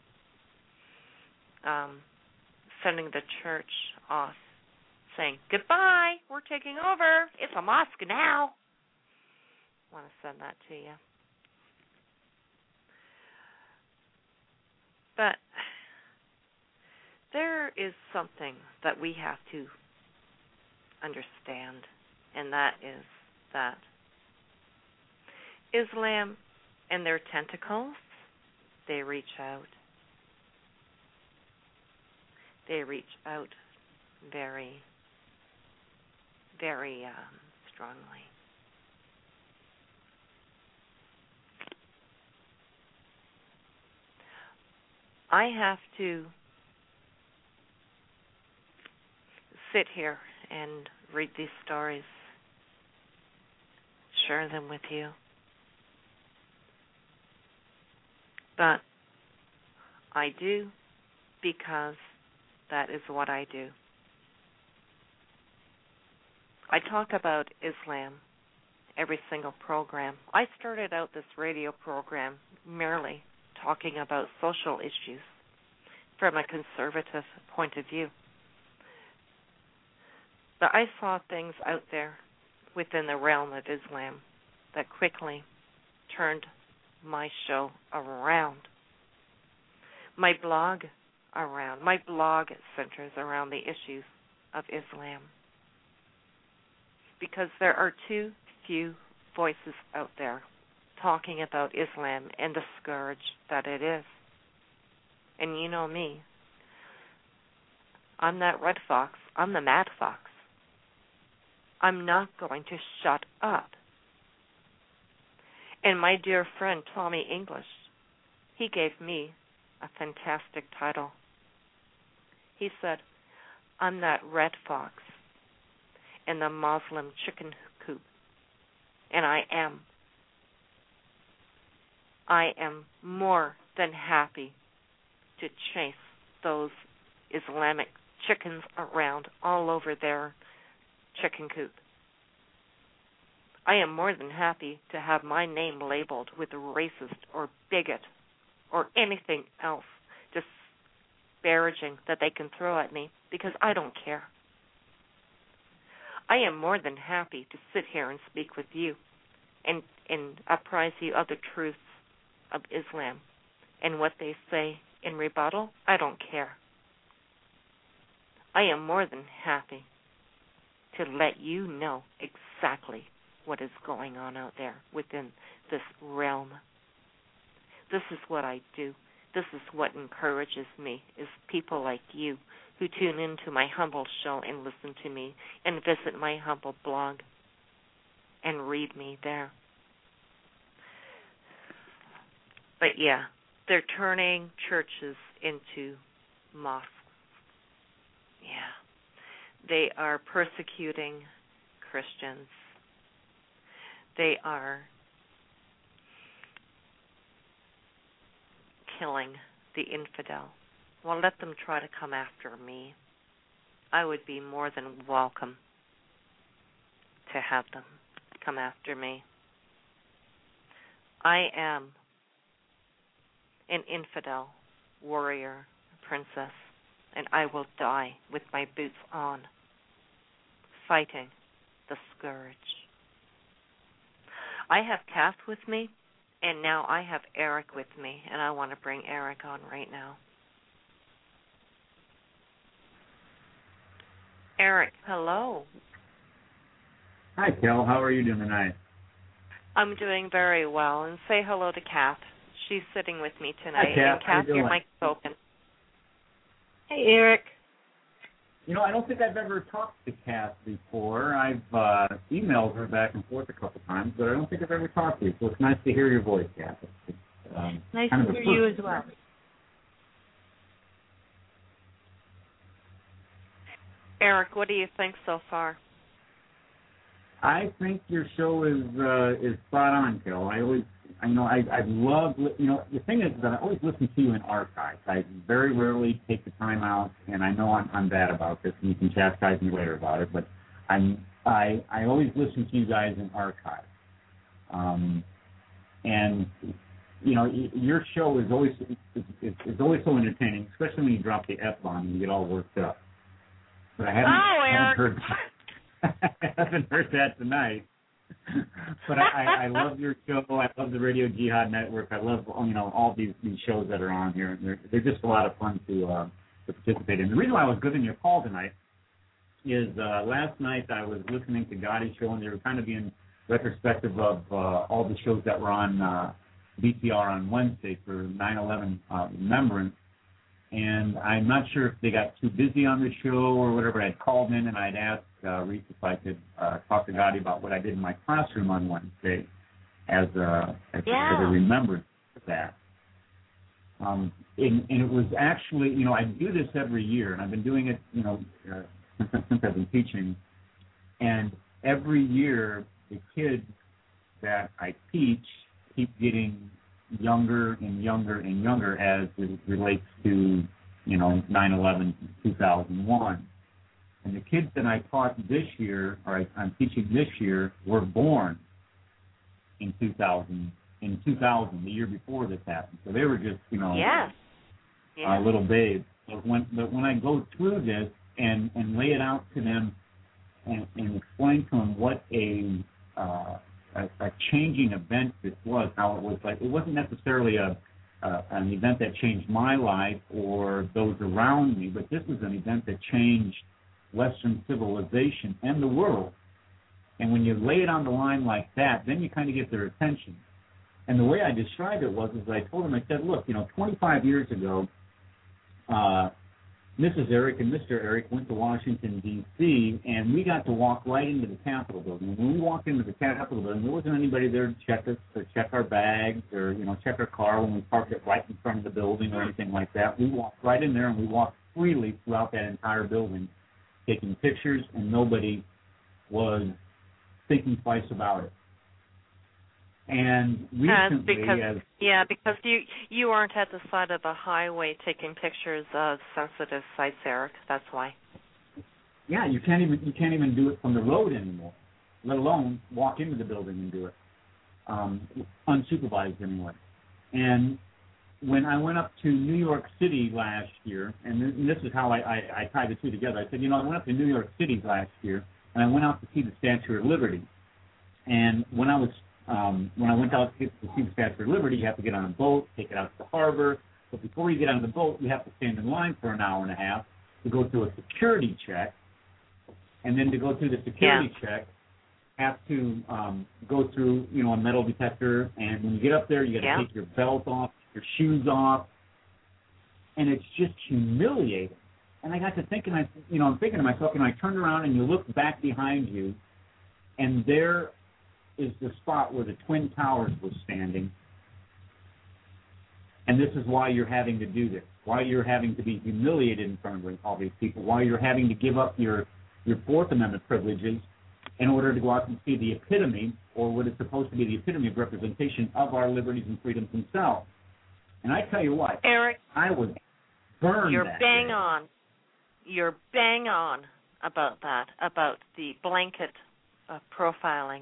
sending the church off, saying, goodbye, we're taking over. It's a mosque now. I want to send that to you. But there is something that we have to understand, and that is that Islam and their tentacles, they reach out. They reach out very, very strongly. I have to sit here and read these stories, share them with you. But I do because that is what I do. I talk about Islam every single program. I started out this radio program merely talking about social issues from a conservative point of view. But I saw things out there within the realm of Islam that quickly turned my show around. My blog centers around the issues of Islam. Because there are too few voices out there talking about Islam and the scourge that it is. And you know me. I'm that red fox. I'm the mad fox. I'm not going to shut up. And my dear friend Tommy English, he gave me a fantastic title. He said, I'm that red fox in the Muslim chicken coop. And I am more than happy to chase those Islamic chickens around all over their chicken coop. I am more than happy to have my name labeled with racist or bigot or anything else disparaging that they can throw at me because I don't care. I am more than happy to sit here and speak with you and apprise you of the truths of Islam and what they say in rebuttal. I don't care. I am more than happy to let you know exactly what is going on out there within this realm. This is what I do. This is what encourages me, is people like you who tune into my humble show and listen to me and visit my humble blog and read me there. But yeah, they're turning churches into mosques. Yeah. They are persecuting Christians. They are killing the infidel. Well, let them try to come after me. I would be more than welcome to have them come after me. I am an infidel warrior princess, and I will die with my boots on, fighting the scourge. I have Kath with me, And now I have Eric with me, and I want to bring Eric on right now. Eric, hello. Hi, Kel. How are you doing tonight? I'm doing very well. And say hello to Kath. She's sitting with me tonight. Hi, Kath. And Kath, your mic's open. Hey, Eric. I don't think I've ever talked to Kath before. I've emailed her back and forth a couple times, but I don't think I've ever talked to you. So it's nice to hear your voice, Kath. Nice to hear you as well. Eric, what do you think so far? I think your show is spot on, Kel. I love, the thing is that I always listen to you in archives. I very rarely take the time out, and I know I'm bad about this, and you can chastise me later about it, but I always listen to you guys in archives. And your show is always so entertaining, especially when you drop the F-bomb and you get all worked up. But I haven't heard that tonight. But I love your show. I love the Radio Jihad Network. I love all these shows that are on here. They're just a lot of fun to participate in. The reason why I was giving you a call tonight is last night I was listening to Gotti's show, and they were kind of being retrospective of all the shows that were on BTR on Wednesday for 9/11 remembrance. And I'm not sure if they got too busy on the show or whatever. I'd called in and I'd asked Reese if I could talk to Gotti about what I did in my classroom on Wednesday as a remembrance of that. And it was actually, I do this every year, and I've been doing it, since I've been teaching. And every year, the kids that I teach keep getting younger and younger and younger as it relates to, 9/11, 2001. And the kids that I taught this year, or I'm teaching this year, were born in 2000, the year before this happened. So they were just, little babes. But when I go through this and lay it out to them and explain to them what a changing event this was, how it was like, it wasn't necessarily an event that changed my life or those around me, but this was an event that changed Western civilization and the world. And when you lay it on the line like that, then you kind of get their attention. And the way I described it was, I told them, I said, look, 25 years ago, Mrs. Eric and Mr. Eric went to Washington, D.C., and we got to walk right into the Capitol building. When we walked into the Capitol building, there wasn't anybody there to check us, or check our bags, or, check our car when we parked it right in front of the building or anything like that. We walked right in there, and we walked freely throughout that entire building, taking pictures, and nobody was thinking twice about it. And recently, because you aren't at the side of the highway taking pictures of sensitive sites, Eric. That's why. Yeah, you can't even do it from the road anymore, let alone walk into the building and do it, unsupervised anyway. And when I went up to New York City last year, and this is how I tie the two together. I said, I went up to New York City last year, and I went out to see the Statue of Liberty. And when I went out to see the Statue of Liberty, you have to get on a boat, take it out to the harbor. But before you get on the boat, you have to stand in line for an hour and a half to go through a security check. And then to go through the security check, have to go through, a metal detector. And when you get up there, you got to take your belt off, your shoes off. And it's just humiliating. And I got to thinking, I'm thinking to myself, I turned around and you look back behind you, and there is the spot where the Twin Towers was standing. And this is why you're having to do this, why you're having to be humiliated in front of all these people, why you're having to give up your Fourth Amendment privileges in order to go out and see the epitome, or what is supposed to be the epitome of representation of our liberties and freedoms themselves. And I tell you what, Eric, I was burned. You're bang on. You're bang on about that, about the blanket profiling.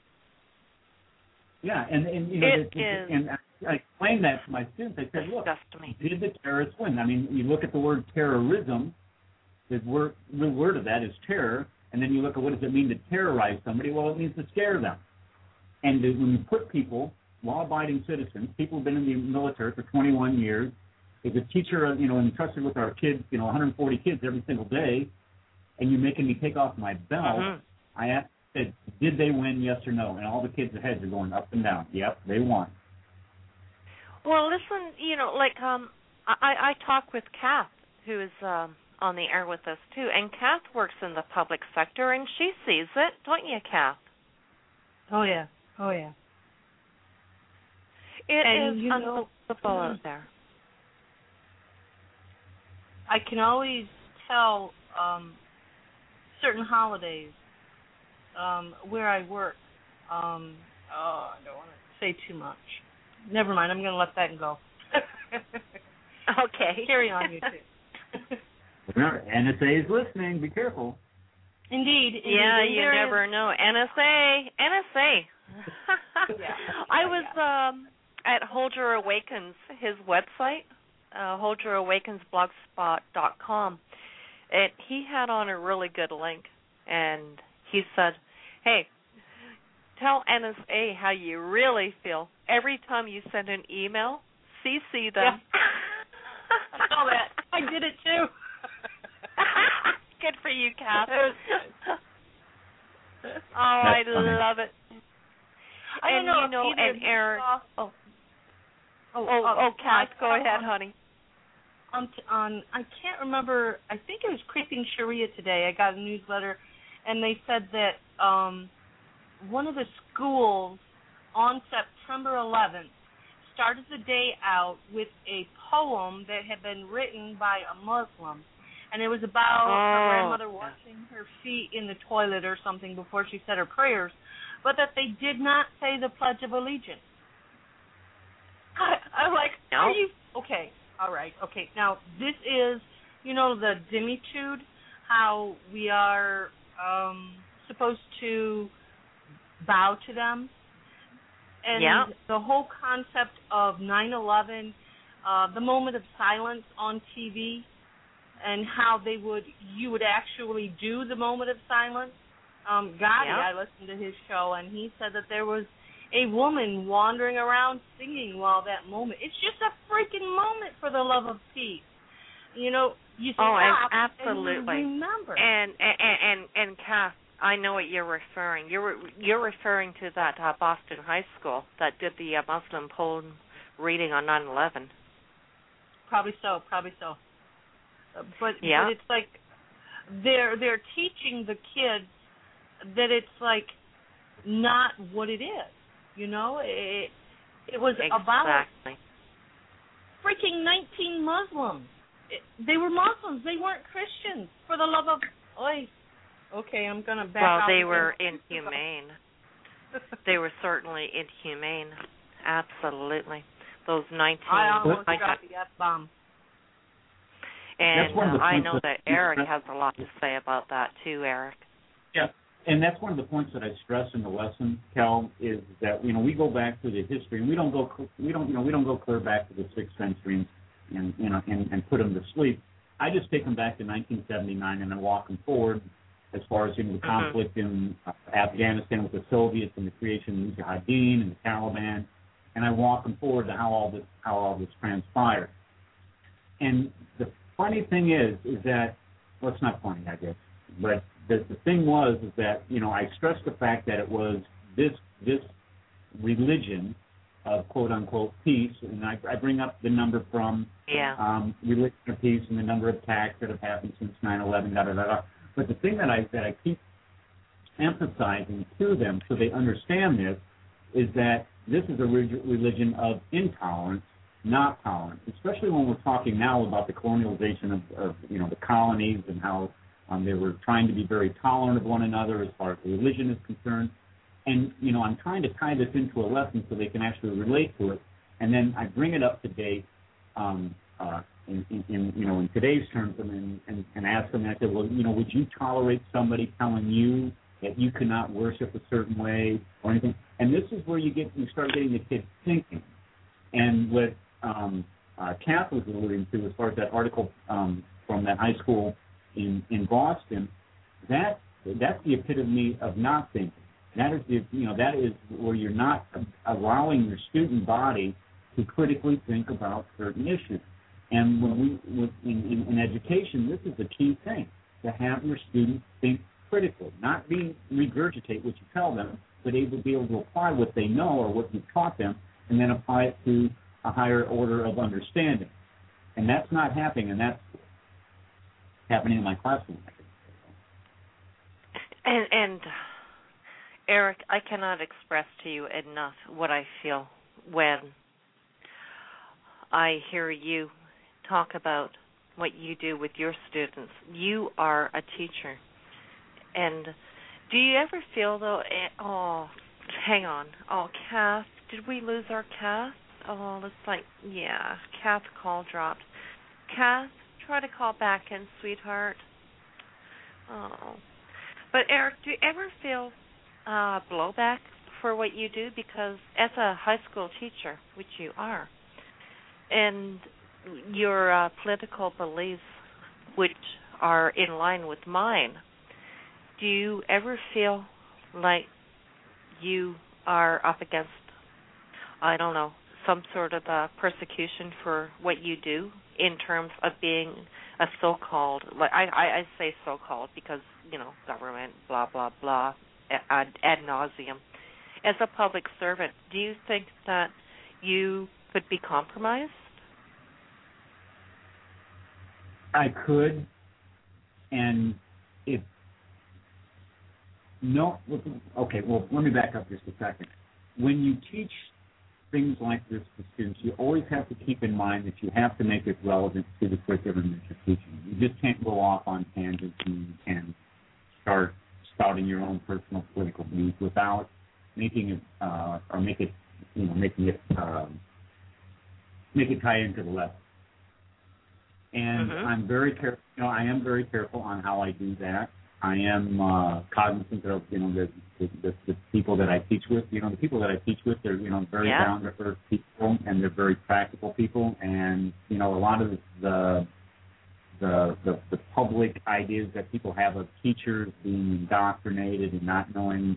Yeah, and I explained that to my students. I said, look, did the terrorists win? I mean, you look at the word terrorism, the real word of that is terror, and then you look at what does it mean to terrorize somebody? Well, it means to scare them. And when you put people law-abiding citizens, people who've been in the military for 21 years, is a teacher, entrusted with our kids, 140 kids every single day, and you're making me take off my belt. I asked, did they win, yes or no? And all the kids' heads are going up and down. Yep, they won. Well, listen, I talk with Kath, who is on the air with us, too, and Kath works in the public sector, and she sees it, don't you, Kath? Oh, yeah. Oh, yeah. It is unbelievable out there. I can always tell certain holidays where I work. I don't want to say too much. Never mind. I'm going to let that go. Okay. Carry on, you two. Remember, NSA is listening. Be careful. Indeed. Yeah, you never know. NSA. Yeah. I was at Holger Awakens, his website, HolgerAwakensBlogspot.com, and he had on a really good link, and he said, hey, tell NSA how you really feel. Every time you send an email, CC them. Yeah. I saw that. I did it, too. Good for you, Kath. I love it. I don't know, and Eric. Kath, go ahead, honey. I can't remember. I think it was Creeping Sharia today. I got a newsletter, and they said that one of the schools on September 11th started the day out with a poem that had been written by a Muslim, and it was about her grandmother washing her feet in the toilet or something before she said her prayers, but that they did not say the Pledge of Allegiance. I'm like, no. Are you okay? All right, okay. Now this is, the dimitude, how we are supposed to bow to them, and the whole concept of 9/11, the moment of silence on TV, and how you would actually do the moment of silence. Gotti, I listened to his show, and he said that there was a woman wandering around singing while that moment. It's just a freaking moment, for the love of peace. You stop absolutely. and you remember. And Kath, I know what you're referring. You're referring to that Boston High School that did the Muslim poem reading on 9/11. Probably so. But it's like they're teaching the kids that it's like not what it is. It was about freaking 19 Muslims. They were Muslims. They weren't Christians. For the love of... Okay, I'm going to back out. Well, they were inhumane. They were certainly inhumane. Absolutely. Those 19... I almost got the F-bomb. And I know that Eric has a lot to say about that, too, Eric. Yeah. And that's one of the points that I stress in the lesson, Cal, is that we go back to the history, and we don't go clear back to the 6th century and put them to sleep. I just take them back to 1979 and then walk them forward as far as the conflict in Afghanistan with the Soviets and the creation of the Mujahideen and the Taliban, and I walk them forward to how all this transpired. And the funny thing is that, well, it's not funny, I guess, but the thing is that I stressed the fact that it was this religion of quote unquote peace, and I bring up the number from religion of peace and the number of attacks that have happened since 9/11. But the thing that I keep emphasizing to them so they understand this is that this is a religion of intolerance, not tolerance. Especially when we're talking now about the colonialization of the colonies and how they were trying to be very tolerant of one another as far as religion is concerned. And, I'm trying to tie this into a lesson so they can actually relate to it. And then I bring it up to date in today's terms and ask them, and I said, well, would you tolerate somebody telling you that you cannot worship a certain way or anything? And this is where you start getting the kids thinking. And what Kath was alluding to as far as that article from that high school in Boston, that's the epitome of not thinking. That is where you're not allowing your student body to critically think about certain issues. And in education, this is the key thing, to have your students think critically, not regurgitate what you tell them, but be able to apply what they know or what you've taught them, and then apply it to a higher order of understanding. And that's not happening, and that's happening in my classroom. And Eric, I cannot express to you enough what I feel when I hear you talk about what you do with your students. You are a teacher. And do you ever feel, though, hang on. Oh, Kath, did we lose our Kath? Oh, looks like, yeah, Kath call dropped. Kath, try to call back in, sweetheart. Oh. But, Eric, do you ever feel blowback for what you do? Because as a high school teacher, which you are, and your political beliefs, which are in line with mine, do you ever feel like you are up against, I don't know, some sort of persecution for what you do in terms of being a so-called, like I say so-called because, government, blah, blah, blah, ad nauseum. As a public servant, do you think that you could be compromised? I could, and okay, well, let me back up just a second. When you teach things like this to students, you always have to keep in mind that you have to make it relevant to the curriculum that you're teaching. You just can't go off on tangents and start spouting your own personal political views without making it tie into the lesson. And I'm very careful. I am very careful on how I do that. I am cognizant of the people that I teach with. The people that I teach with, they're very down to earth people, and they're very practical people. And a lot of the public ideas that people have of teachers being indoctrinated and not knowing,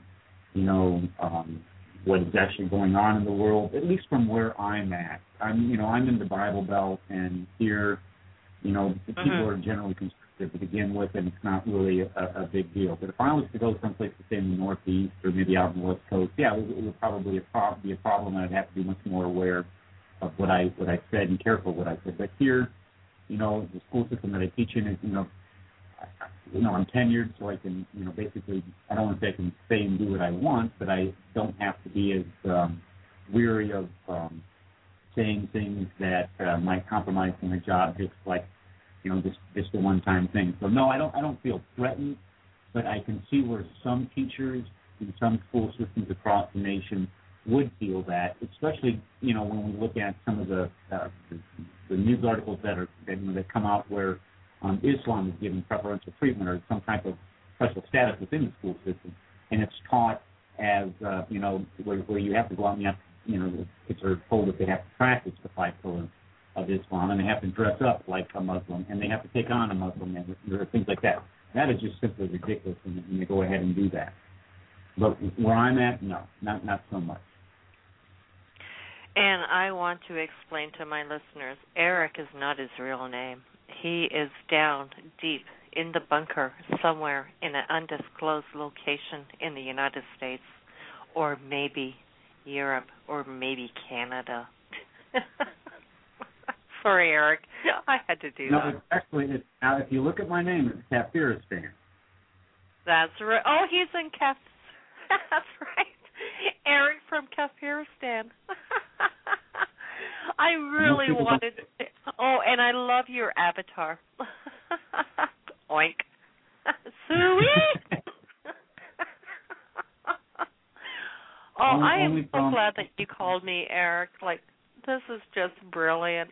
what is actually going on in the world. At least from where I'm at, I'm in the Bible Belt, and here. The people are generally conservative to begin with, and it's not really a big deal. But if I was to go someplace, say in the Northeast or maybe out on the West Coast, it would probably be a problem, and I'd have to be much more aware of what I said and careful of what I said. But here, the school system that I teach in is, I'm tenured, so I can, basically, I don't want to say I can say and do what I want, but I don't have to be as weary of saying things that might compromise my job, just like, just a one-time thing. So no, I don't feel threatened, but I can see where some teachers in some school systems across the nation would feel that, especially when we look at some of the news articles that come out where Islam is given preferential treatment or some type of special status within the school system, and it's taught as where you have to go out and you have to, kids are told that they have to practice the 5 pillars of Islam, and they have to dress up like a Muslim, and they have to take on a Muslim, and there are things like that. That is just simply ridiculous, and they go ahead and do that. But where I'm at, no, not so much. And I want to explain to my listeners, Eric is not his real name. He is down deep in the bunker somewhere in an undisclosed location in the United States, or maybe Europe, or maybe Canada. Sorry, Eric. I had to do that. No, actually, now if you look at my name, it's Kafiristan. That's right. Oh, he's in Kaf. That's right. Eric from Kafiristan. I really wanted to. Oh, and I love your avatar. Oink. Sweet. Oh, I am so glad that you called me, Eric. Like, this is just brilliant.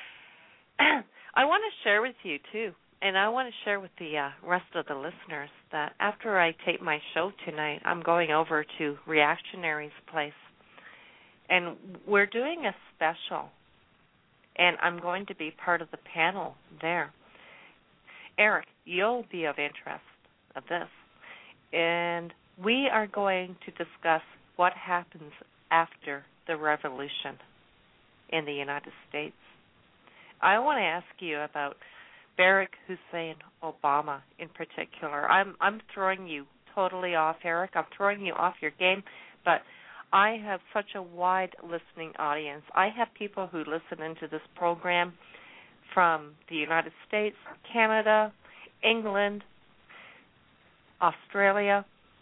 I want to share with you, too, and I want to share with the rest of the listeners that after I tape my show tonight, I'm going over to Reactionary's place, and we're doing a special, and I'm going to be part of the panel there. Eric, you'll be of interest of this. And we are going to discuss what happens after the revolution in the United States. I want to ask you about Barack Hussein Obama in particular. I'm throwing you totally off, Eric. I'm throwing you off your game, but I have such a wide listening audience. I have people who listen into this program from the United States, Canada, England, Australia,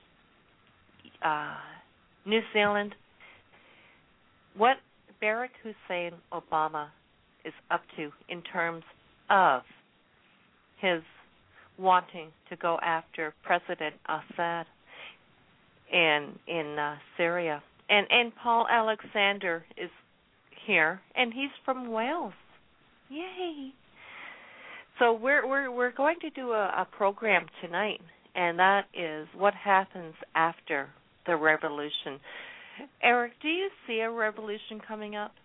New Zealand. What Barack Hussein Obama is up to in terms of his wanting to go after President Assad in Syria. And Paul Alexander is here, and he's from Wales. Yay! So we're going to do a program tonight, and that is what happens after the revolution. Eric, do you see a revolution coming up?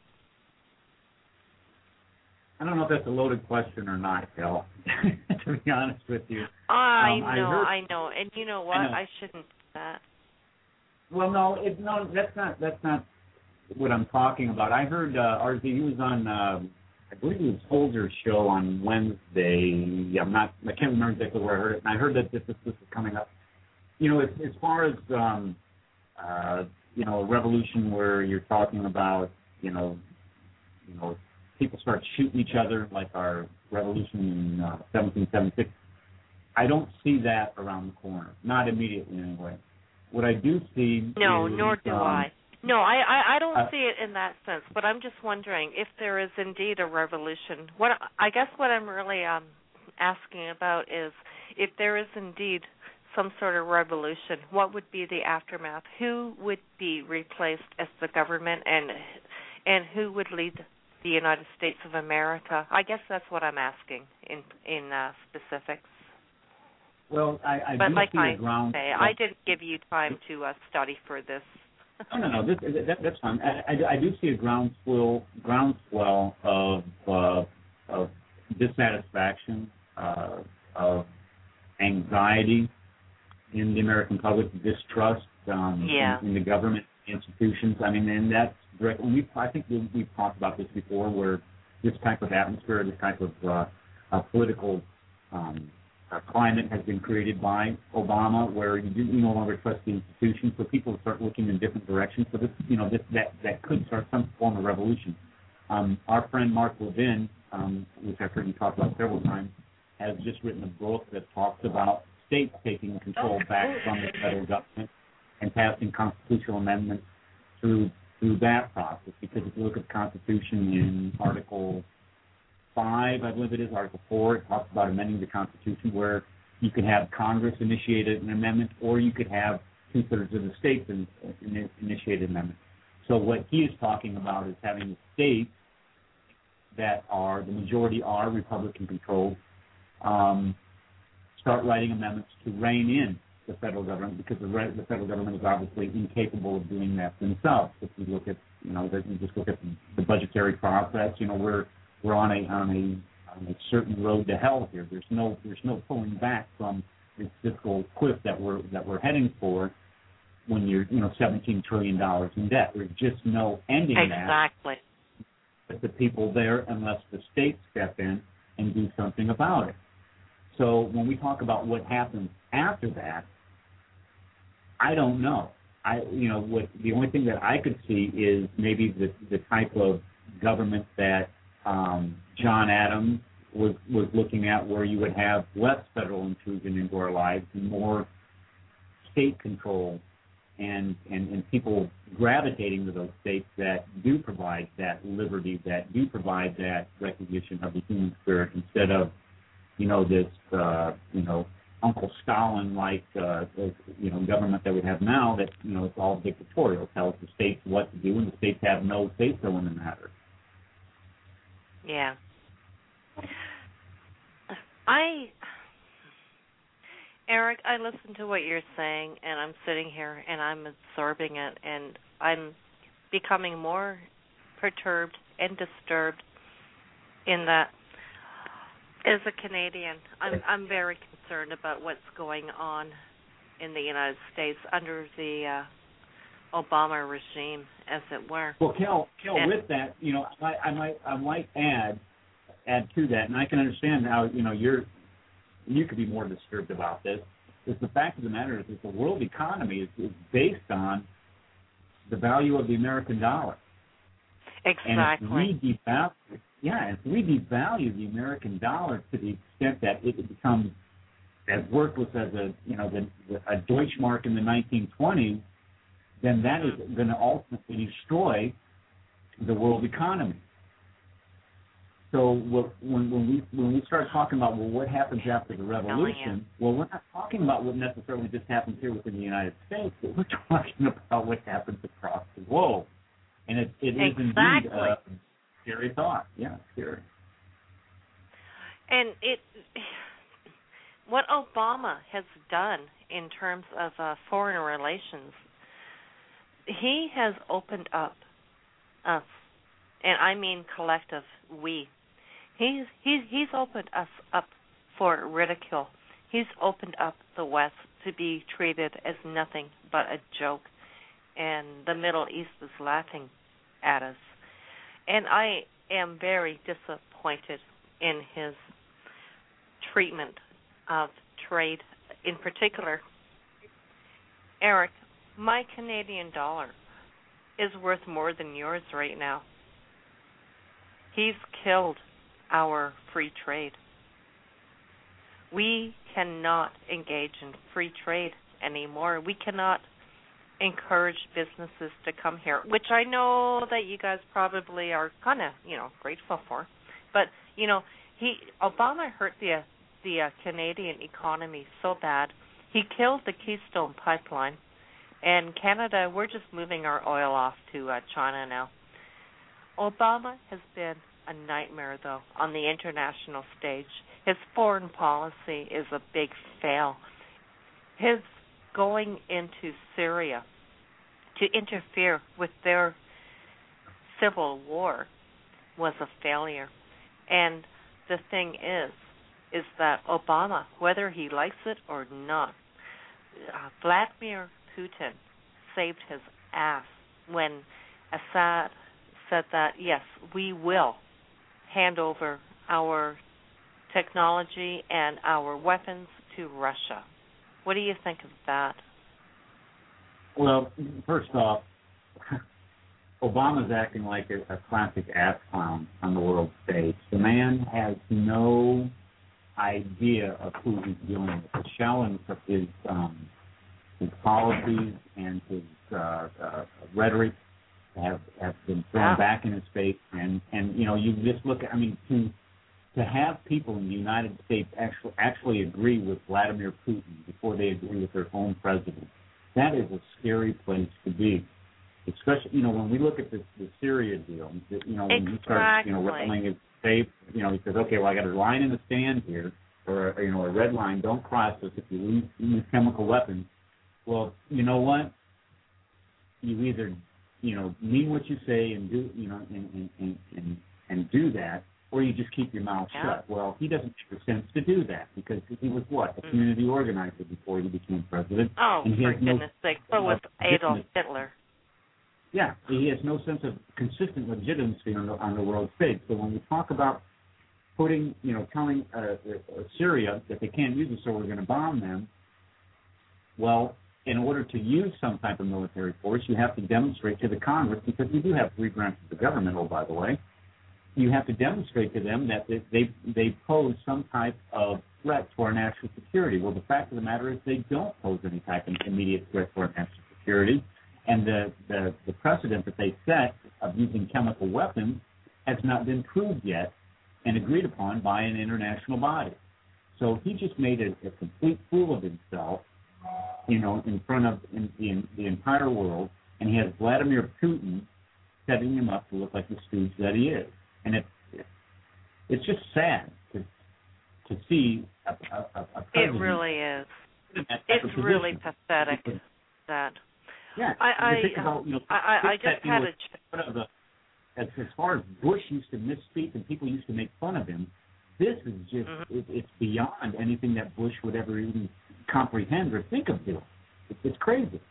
I don't know if that's a loaded question or not, Kel, to be honest with you. I know. And you know what? I shouldn't do that. Well, no, that's not what I'm talking about. I heard RZ, he was on, I believe it was Holder's show on Wednesday. I can't remember exactly where I heard it. And I heard that this is coming up. You know, as far as, a revolution where you're talking about, people start shooting each other like our revolution in 1776. I don't see that around the corner, not immediately anyway. What I do see nor do I. No, I don't see it in that sense, but I'm just wondering if there is indeed a revolution. What I'm really asking about is if there is indeed some sort of revolution, what would be the aftermath? Who would be replaced as the government, and who would lead the United States of America? I guess that's what I'm asking in specifics. Well, I but do like see I a ground. say, I didn't give you time to study for this. No. That's fine. I do see a groundswell of dissatisfaction, of anxiety in the American public, distrust in the government institutions. I mean, and that's direct. And I think we've talked about this before, where this type of atmosphere, this type of political climate has been created by Obama, where you no longer trust the institutions, so people start looking in different directions. So this, that could start some form of revolution. Our friend Mark Levin, which I've heard you talk about several times, has just written a book that talks about states taking control back from the federal government and passing constitutional amendments through that process. Because if you look at the Constitution in Article 5, I believe it is, Article 4, it talks about amending the Constitution, where you could have Congress initiate an amendment, or you could have two-thirds of the states initiate an amendment. So what he is talking about is having the states that the majority are Republican-controlled, start writing amendments to rein in the federal government, because the federal government is obviously incapable of doing that themselves. If you look at, you just look at the budgetary process, we're on a certain road to hell here. There's no pulling back from this fiscal cliff that we're heading for when you're $17 trillion in debt. There's just no ending exactly. that with the people there unless the states step in and do something about it. So when we talk about what happens after that, I don't know. The only thing that I could see is maybe the type of government that John Adams was looking at, where you would have less federal intrusion into our lives and more state control and people gravitating to those states that do provide that liberty, that do provide that recognition of the human spirit, instead of this Uncle Stalin-like government that we have now, that it's all dictatorial. It tells the states what to do, and the states have no say-so in the matter. Yeah. Eric, I listen to what you're saying, and I'm sitting here and I'm absorbing it, and I'm becoming more perturbed and disturbed in that. As a Canadian, I'm very concerned about what's going on in the United States under the Obama regime, as it were. Well, Kel, with that, I might add to that, and I can understand how you could be more disturbed about this. Is the fact of the matter is that the world economy is based on the value of the American dollar. Exactly. And if we devalue the American dollar to the extent that it becomes as worthless as a Deutschmark in the 1920s, then that is going to ultimately destroy the world economy. So when we start talking about, what happens after the revolution, we're not talking about what necessarily just happens here within the United States, but we're talking about what happens across the globe. And it is indeed a scary thought. Yeah, scary. And what Obama has done in terms of foreign relations, he has opened up us, and I mean collective, we. He's opened us up for ridicule. He's opened up the West to be treated as nothing but a joke, and the Middle East is laughing at us. And I am very disappointed in his treatment of trade. In particular, Eric, my Canadian dollar is worth more than yours right now. He's killed our free trade. We cannot engage in free trade anymore. We cannot encourage businesses to come here, which I know that you guys probably are kind of, grateful for. But, Obama hurt the Canadian economy so bad. He killed the Keystone Pipeline. And Canada, we're just moving our oil off to China now. Obama has been a nightmare, though, on the international stage. His foreign policy is a big fail. His going into Syria to interfere with their civil war was a failure. And the thing is that Obama, whether he likes it or not, Vladimir Putin saved his ass when Assad said that, yes, we will hand over our technology and our weapons to Russia. What do you think of that? Well, first off, Obama's acting like a classic ass clown on the world stage. The man has no idea of who he's dealing with. The shelling of his policies and his rhetoric have been thrown back in his face, and you just look at, to have people in the United States actually agree with Vladimir Putin before they agree with their own president, that is a scary place to be. Especially, when we look at the Syria deal, when he starts, rattling his tape, he says, okay, well, I got a line in the sand here, or a red line, don't cross this if you use chemical weapons. Well, you know what? You either mean what you say and do and do that, or you just keep your mouth shut. Well, he doesn't make sense to do that because he was a community organizer before he became president. Oh, and for goodness sake! So was Adolf Hitler. Yeah, he has no sense of consistent legitimacy on the world stage. So when we talk about telling Syria that they can't use it, so we're going to bomb them, well, in order to use some type of military force, you have to demonstrate to the Congress, because we do have three branches of government, by the way, you have to demonstrate to them that they pose some type of threat to our national security. Well, the fact of the matter is they don't pose any type of immediate threat to our national security, and the precedent that they set of using chemical weapons has not been proved yet and agreed upon by an international body. So he just made a complete fool of himself, in front of the entire world, and he has Vladimir Putin setting him up to look like the stooge that he is. And it's just sad to see a president. It really is. It's really pathetic that. Yeah, I just had as far as Bush used to misspeak and people used to make fun of him, This is just, it's beyond anything that Bush would ever even comprehend or think of doing. It's crazy.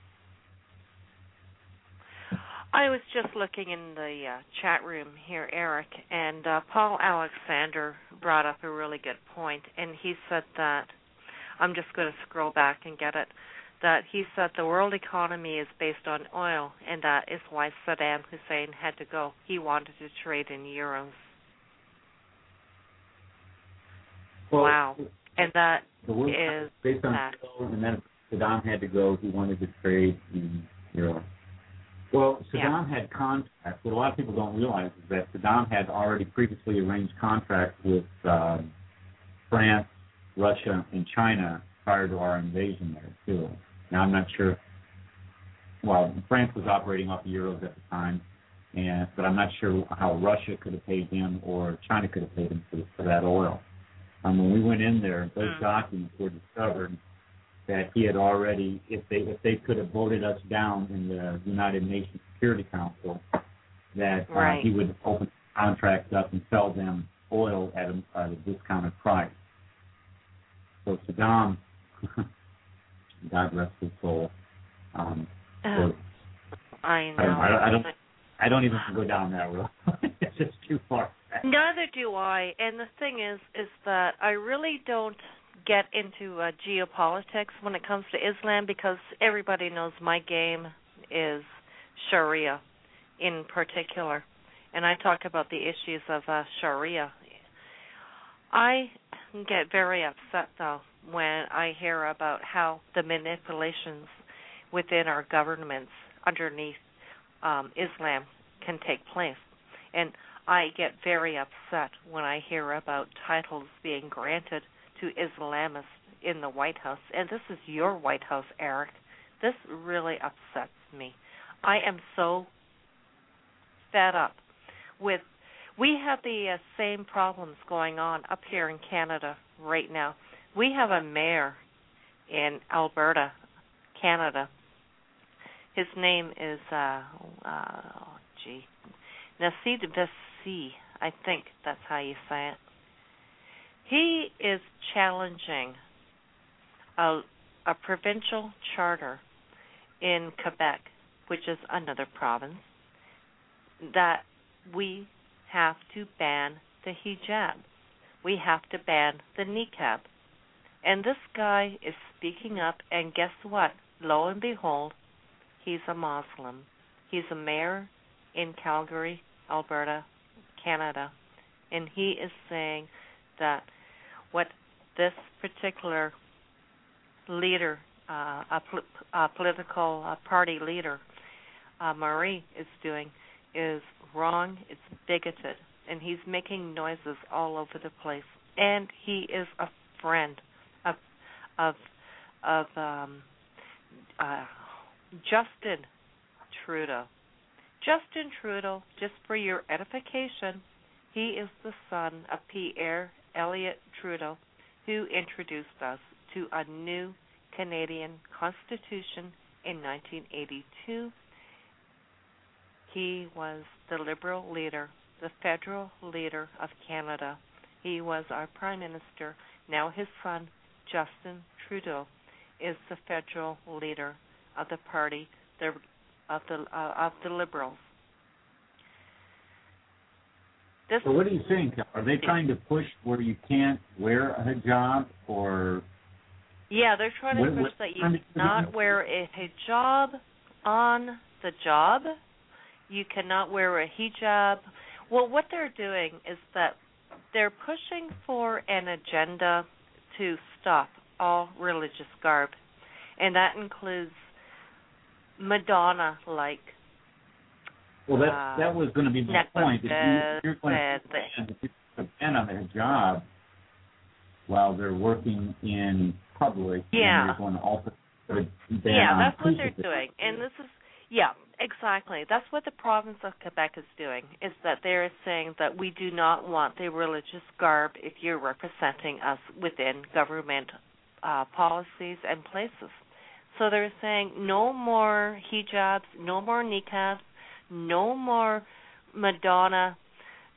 I was just looking in the chat room here, Eric, and Paul Alexander brought up a really good point, and he said that, I'm just going to scroll back and get it, that he said the world economy is based on oil, and that is why Saddam Hussein had to go. He wanted to trade in euros. Well, wow. And that is based on that. Oil, and then Saddam had to go. He wanted to trade in euros. Well, Saddam had contracts. What a lot of people don't realize is that Saddam had already previously arranged contracts with France, Russia, and China prior to our invasion there, too. Now, I'm not sure. Well, France was operating off the euros at the time, but I'm not sure how Russia could have paid him or China could have paid him for that oil. When we went in there, those documents were discovered that he had already, if they could have voted us down in the United Nations Security Council, that he would open contracts up and sell them oil at a discounted price. So Saddam, God rest his soul. I know. I don't even go down that road. It's just too far. Neither do I. And the thing is that I really don't get into geopolitics when it comes to Islam, because everybody knows my game is Sharia in particular. And I talk about the issues of Sharia. I get very upset, though, when I hear about how the manipulations within our governments underneath Islam can take place. And I get very upset when I hear about titles being granted to Islamists in the White House. And this is your White House, Eric. This really upsets me. I am so fed up with... We have the same problems going on up here in Canada right now. We have a mayor in Alberta, Canada. His name is, Nassid Vessi. I think that's how you say it. He is challenging a provincial charter in Quebec, which is another province, that we have to ban the hijab. We have to ban the niqab. And this guy is speaking up, and guess what? Lo and behold, he's a Muslim. He's a mayor in Calgary, Alberta, Canada, and he is saying that what this particular leader, a political party leader, Marie, is doing is wrong, it's bigoted, and he's making noises all over the place. And he is a friend of Justin Trudeau. Justin Trudeau, just for your edification, he is the son of Pierre Elliott Trudeau, who introduced us to a new Canadian Constitution in 1982. He was the Liberal leader, the federal leader of Canada. He was our Prime Minister. Now his son, Justin Trudeau, is the federal leader of the party of the Liberals. So what do you think? Are they trying to push where you can't wear a hijab, or? Yeah, they're trying to push that you cannot wear a hijab on the job. You cannot wear a hijab. Well, what they're doing is that they're pushing for an agenda to stop all religious garb, and that includes Madonna-like. Well, that was going to be my point. If you're going to ban on their job while they're working in public, and you're going to also ban on that's what they're doing. And this is, exactly. That's what the province of Quebec is doing, is that they're saying that we do not want the religious garb if you're representing us within government policies and places. So they're saying no more hijabs, no more niqabs, no more Madonna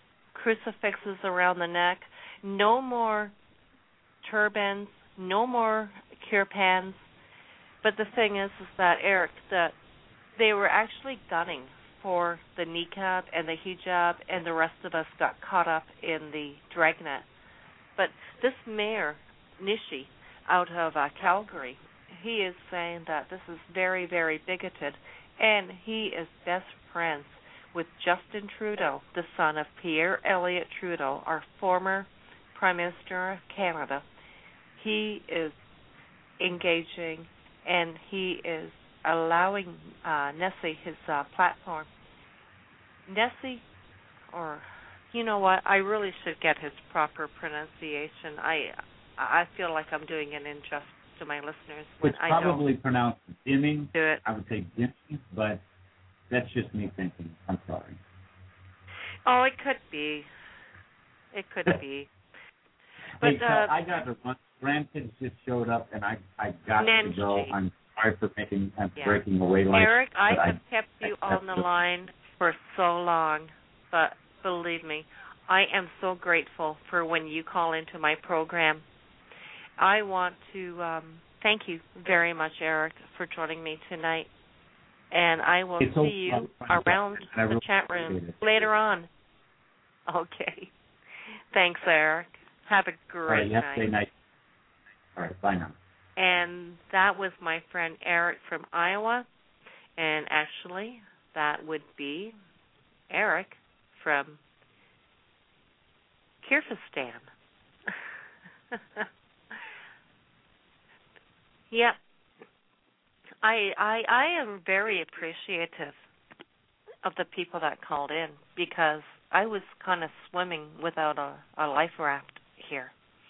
crucifixes around the neck, no more turbans, no more kirpans. But the thing is that, Eric, that they were actually gunning for the niqab and the hijab, and the rest of us got caught up in the dragnet. But this mayor, Nishi, out of Calgary, he is saying that this is very, very bigoted, and he is best friends with Justin Trudeau, the son of Pierre Elliott Trudeau, our former Prime Minister of Canada. He is engaging, and he is allowing Nessie his platform. Nessie, or you know what? I really should get his proper pronunciation. I feel like I'm doing an injustice to my listeners when I don't. It's probably pronounced dimming. Do it. I would say dimming, but that's just me thinking. I'm sorry. Oh, it could be. It could be. But hey, I got to run. Grandkids just showed up, and I got Nancy. to go. I'm sorry for breaking away like Eric, I have kept you on the line for so long, but believe me, I am so grateful for when you call into my program. I want to thank you very much, Eric, for joining me tonight. And I will see you around the chat room later on. Okay. Thanks, Eric. Have a great night. All right, bye now. And that was my friend Eric from Iowa. And actually, that would be Eric from Kyrgyzstan. Yep. I am very appreciative of the people that called in because I was kind of swimming without a life raft here.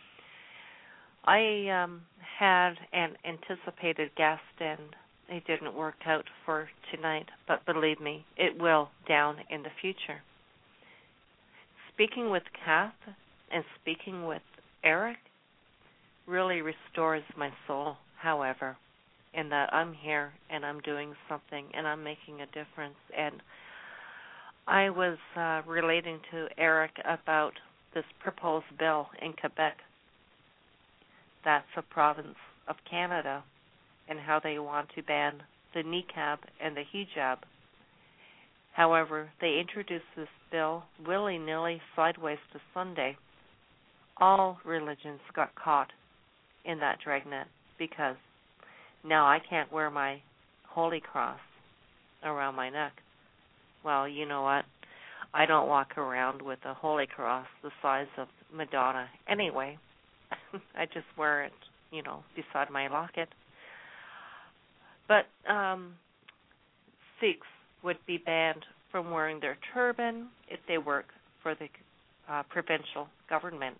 I had an anticipated guest and it didn't work out for tonight, but believe me, it will down in the future. Speaking with Kath and speaking with Eric really restores my soul, however, in that I'm here and I'm doing something and I'm making a difference. And I was relating to Eric about this proposed bill in Quebec. That's a province of Canada, and how they want to ban the niqab and the hijab. However, they introduced this bill willy-nilly sideways to Sunday. All religions got caught in that dragnet because now I can't wear my holy cross around my neck. Well, you know what? I don't walk around with a holy cross the size of Madonna anyway. I just wear it, beside my locket. But Sikhs would be banned from wearing their turban if they work for the provincial government.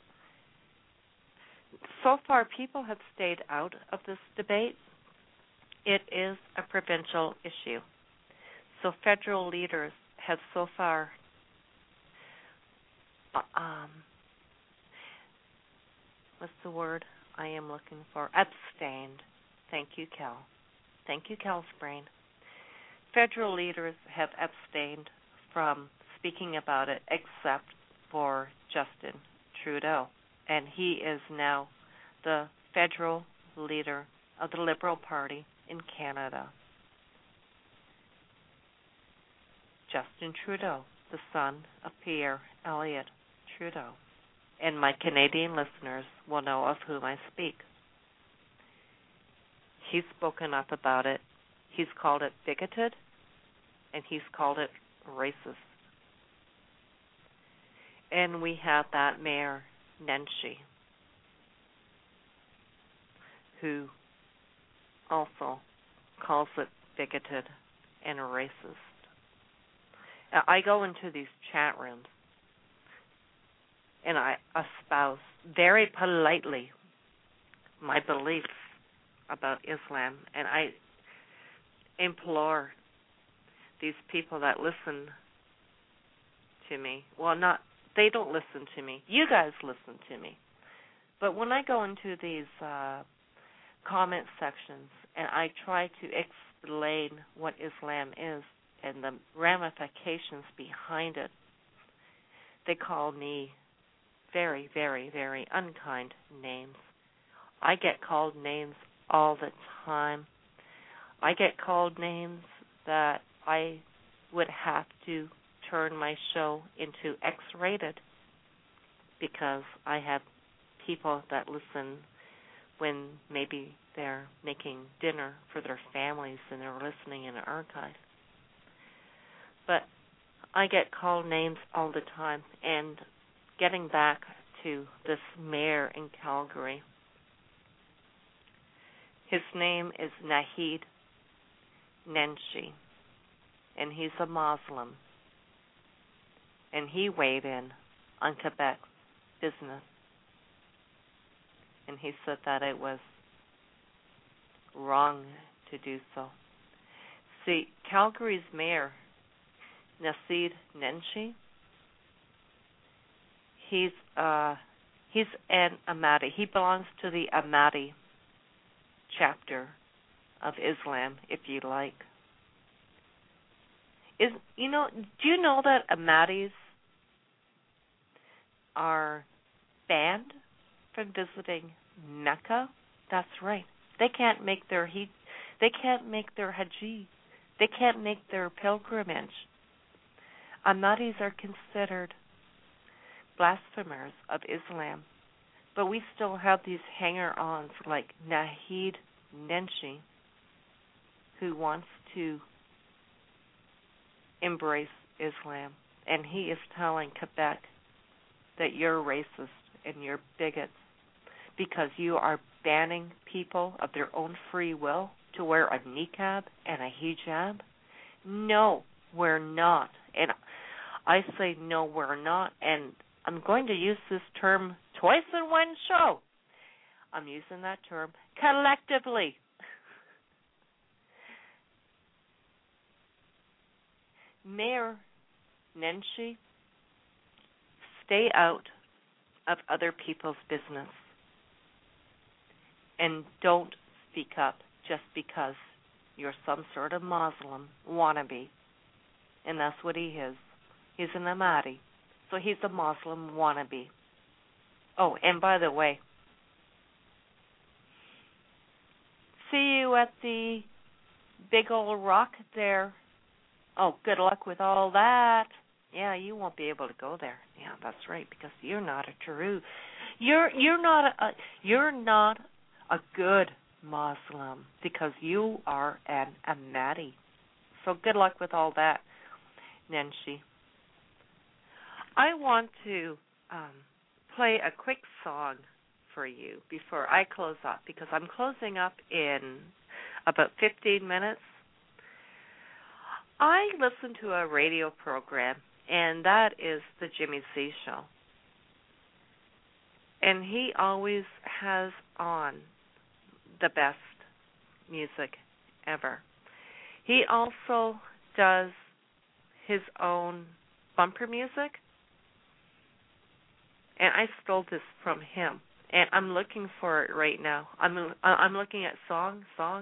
So far, people have stayed out of this debate. It is a provincial issue. So federal leaders have so far what's the word I am looking for? Abstained. Thank you, Cal. Thank you, Cal's brain. Federal leaders have abstained from speaking about it except for Justin Trudeau. And he is now the federal leader of the Liberal Party in Canada. Justin Trudeau, the son of Pierre Elliott Trudeau. And my Canadian listeners will know of whom I speak. He's spoken up about it. He's called it bigoted, and he's called it racist. And we have that mayor, Nenshi, who also calls it bigoted and racist. Now, I go into these chat rooms and I espouse very politely my beliefs about Islam, and I implore these people that listen to me, they don't listen to me. You guys listen to me. But when I go into these comment sections and I try to explain what Islam is and the ramifications behind it, they call me very, very, very unkind names. I get called names all the time. I get called names that I would have to turn my show into X-rated because I have people that listen when maybe they're making dinner for their families and they're listening in an archive. But I get called names all the time. And getting back to this mayor in Calgary, his name is Naheed Nenshi, and he's a Muslim. And he weighed in on Quebec business. And he said that it was wrong to do so. See, Calgary's mayor, Naheed Nenshi, he's an Ahmadi. He belongs to the Ahmadi chapter of Islam, if you like. Do you know that Ahmadis are banned from visiting Mecca? That's right. They can't make their Hajj. They can't make their pilgrimage. Ahmadis are considered blasphemers of Islam, but we still have these hanger-ons like Naheed Nenshi, who wants to embrace Islam, and he is telling Quebec that you're racist and you're bigots because you are banning people of their own free will to wear a niqab and a hijab. No, we're not. And I say no, we're not. And I'm going to use this term twice in one show. I'm using that term collectively. Mayor Nenshi, stay out of other people's business and don't speak up just because you're some sort of Muslim wannabe. And that's what he is. He's an Ahmadi, so he's a Muslim wannabe. Oh, and by the way, see you at the big old rock there. Oh, good luck with all that. Yeah, you won't be able to go there. Yeah, that's right, because you're not a true. You're not a good Muslim because you are an Ahmadi. So good luck with all that, Nenshi. I want to play a quick song for you before I close up, because I'm closing up in about 15 minutes. I listen to a radio program, and that is the Jimmy C Show. And he always has on the best music ever. He also does his own bumper music, and I stole this from him, and I'm looking for it right now. I'm looking at song.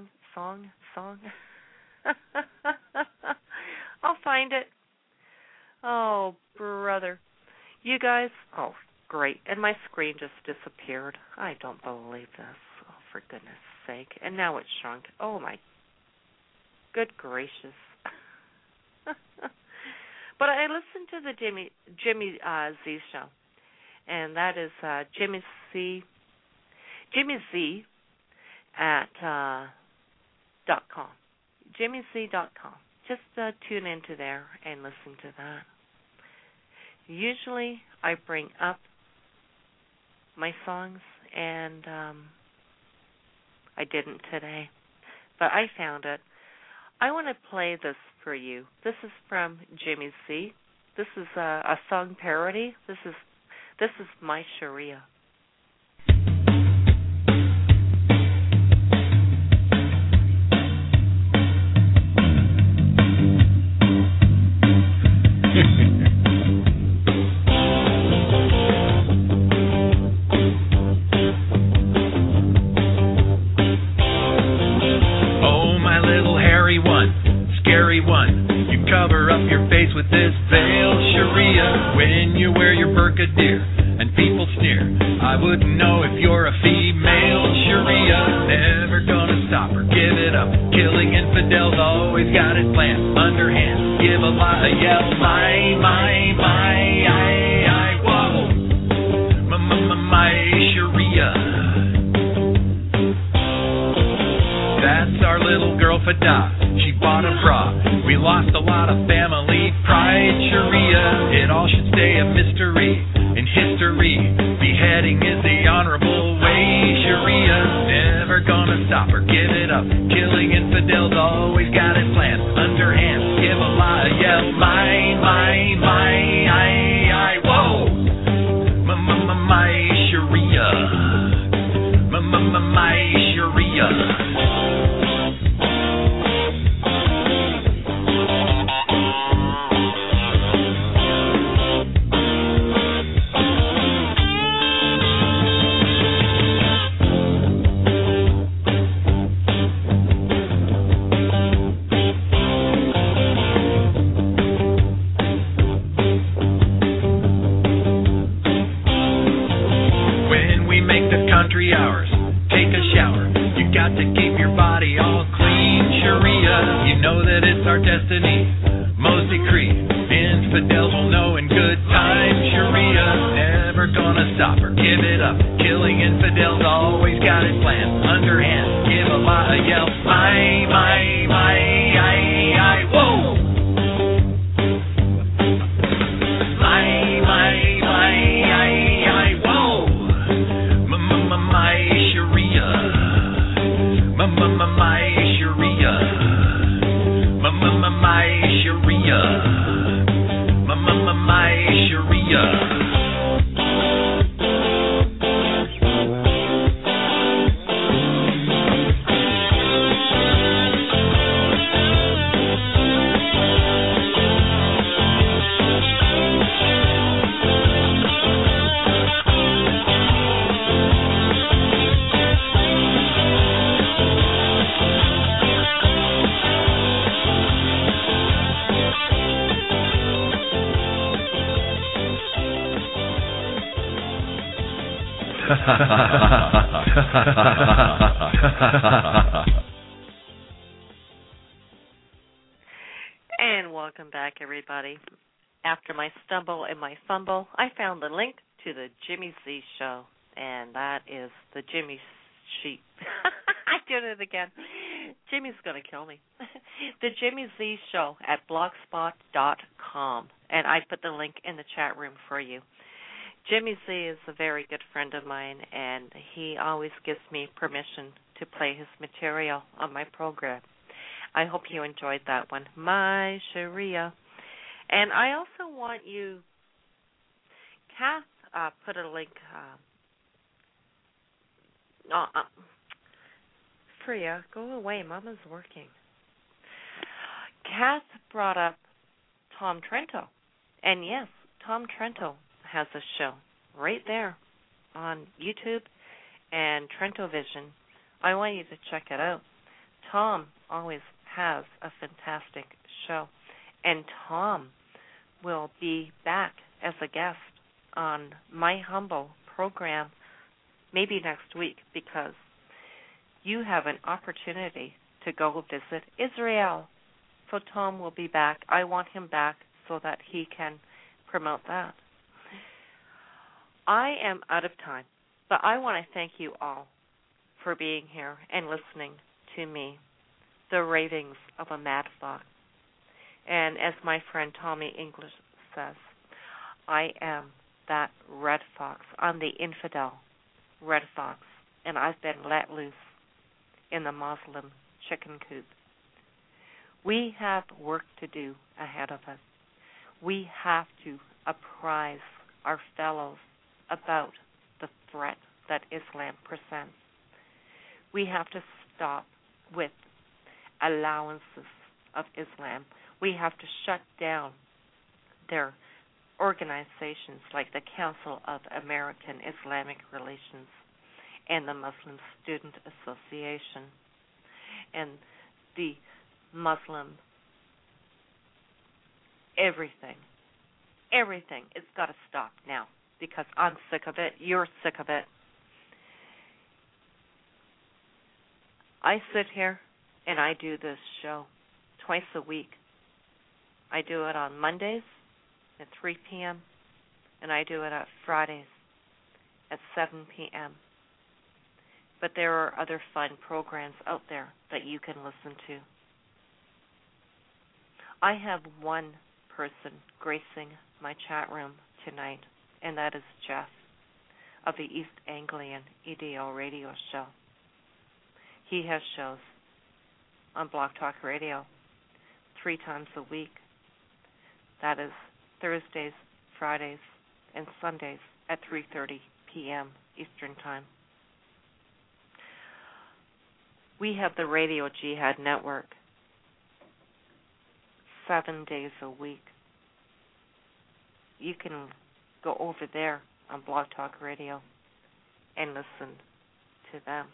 I'll find it. Oh, brother. You guys, oh, great. And my screen just disappeared. I don't believe this. Oh, for goodness sake. And now it's shrunk. Oh, my good gracious. But I listen to the Jimmy Z Show. And that is Jimmy Z at .com. JimmyZ.com. Just tune into there and listen to that. Usually I bring up my songs, and I didn't today, but I found it. I want to play this for you. This is from Jimmy C. This is a song parody. This is My Sharia. With this veil, Sharia, when you wear your work a deer, and people sneer. I wouldn't know if you're a female. Sharia, never gonna stop or give it up. Killing infidels, always got it planned. Underhand, give a lie, a yell. I, whoa. My Sharia. That's our little girl Fada. She bought a bra. We lost a lot of family pride. Sharia, it all should stay a mystery in history. Beheading is the honorable way. Sharia, never gonna stop or give it up. Killing infidels, always got it planned. Underhand, give a lie, yell. I, whoa. My Sharia. My Sharia. Hours. Take a shower. You got to keep your body all clean. Sharia, you know that it's our destiny. Most decree. Infidels will know in good time. Sharia, never gonna stop or give it up. Killing infidels, always got it planned. Underhand, give a lie, a yell. I, whoa. And welcome back, everybody. After my stumble and my fumble, I found the link to the Jimmy Z Show, and that is the Jimmy Sheep. I did it again. Jimmy's going to kill me. The Jimmy Z Show at blogspot.com, and I put the link in the chat room for you. Jimmy Z is a very good friend of mine, and he always gives me permission to play his material on my program. I hope you enjoyed that one, My Sharia. And I also want you, Kath put a link, Freya, go away, Mama's working. Kath brought up Tom Trento, and yes, Tom Trento has a show right there on YouTube and Trento Vision. I want you to check it out. Tom always has a fantastic show, and Tom will be back as a guest on my humble program maybe next week, because you have an opportunity to go visit Israel. So Tom will be back. I want him back so that he can promote that. I am out of time, but I want to thank you all for being here and listening to me, the ravings of a mad fox. And as my friend Tommy English says, I am that red fox. I'm the infidel red fox, and I've been let loose in the Muslim chicken coop. We have work to do ahead of us. We have to apprise our fellows about the threat that Islam presents. We have to stop with allowances of Islam. We have to shut down their organizations like the Council of American Islamic Relations and the Muslim Student Association and the Muslim everything. It's got to stop now. because I'm sick of it. You're sick of it. I sit here and I do this show twice a week. I do it on Mondays at 3 p.m. and I do it at Fridays at 7 p.m. But there are other fun programs out there that you can listen to. I have one person gracing my chat room tonight, and that is Jeff of the East Anglian EDL radio show. He has shows on Blog Talk Radio 3 times a week. That is Thursdays, Fridays, and Sundays at 3:30 p.m. Eastern Time. We have the Radio Jihad Network 7 days a week. You can go over there on Blog Talk Radio and listen to them.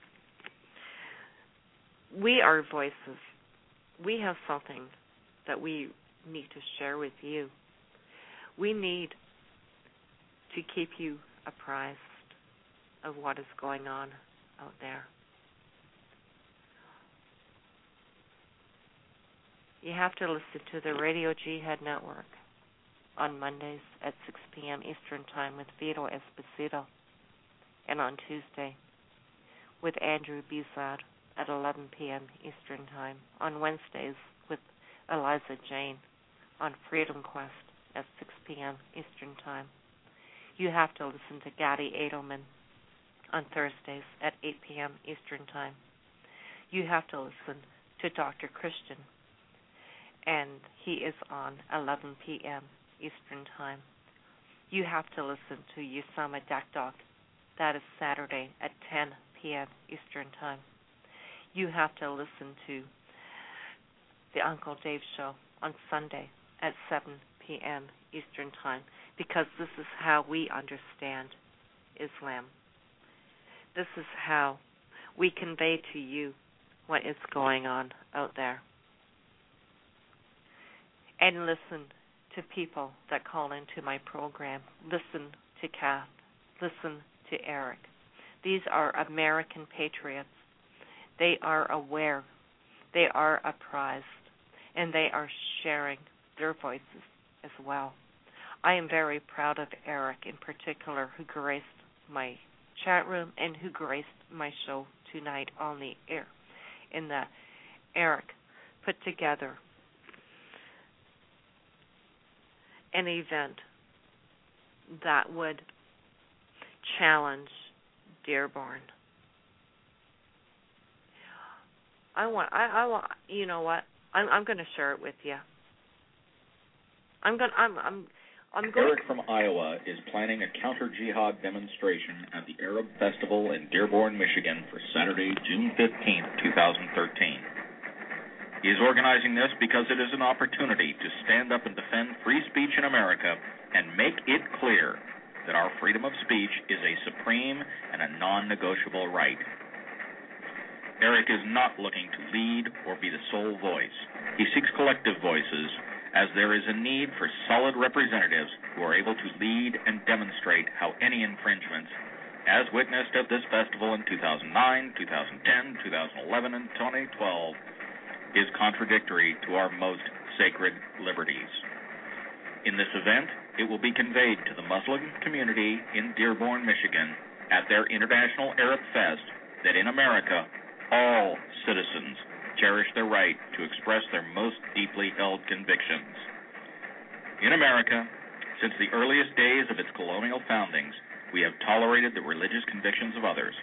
We are voices. We have something that we need to share with you. We need to keep you apprised of what is going on out there. You have to listen to the Radio Jihad Network on Mondays at 6 p.m. Eastern Time with Vito Esposito, and on Tuesday with Andrew Bizad at 11 p.m. Eastern Time, on Wednesdays with Eliza Jane on Freedom Quest at 6 p.m. Eastern Time. You have to listen to Gadi Edelman on Thursdays at 8 p.m. Eastern Time. You have to listen to Dr. Christian, and he is on 11 p.m. Eastern Time. You have to listen to Usama Dakdok. That is Saturday at 10 p.m. Eastern Time. You have to listen to the Uncle Dave Show on Sunday at 7 p.m. Eastern Time, because this is how we understand Islam. This is how we convey to you what is going on out there. And listen to people that call into my program. Listen to Kath. Listen to Eric. These are American patriots. They are aware. They are apprised. And they are sharing their voices as well. I am very proud of Eric in particular, who graced my chat room and who graced my show tonight on the air, in that Eric put together an event that would challenge Dearborn. I want, you know what? I'm going to share it with you. Eric from Iowa is planning a counter-jihad demonstration at the Arab Festival in Dearborn, Michigan for Saturday, June 15th, 2013. He is organizing this because it is an opportunity to stand up and defend free speech in America and make it clear that our freedom of speech is a supreme and a non-negotiable right. Eric is not looking to lead or be the sole voice. He seeks collective voices, as there is a need for solid representatives who are able to lead and demonstrate how any infringements, as witnessed at this festival in 2009, 2010, 2011, and 2012, is contradictory to our most sacred liberties. In this event, it will be conveyed to the Muslim community in Dearborn, Michigan, at their International Arab Fest, that in America, all citizens cherish their right to express their most deeply held convictions. In America, since the earliest days of its colonial foundings, we have tolerated the religious convictions of others,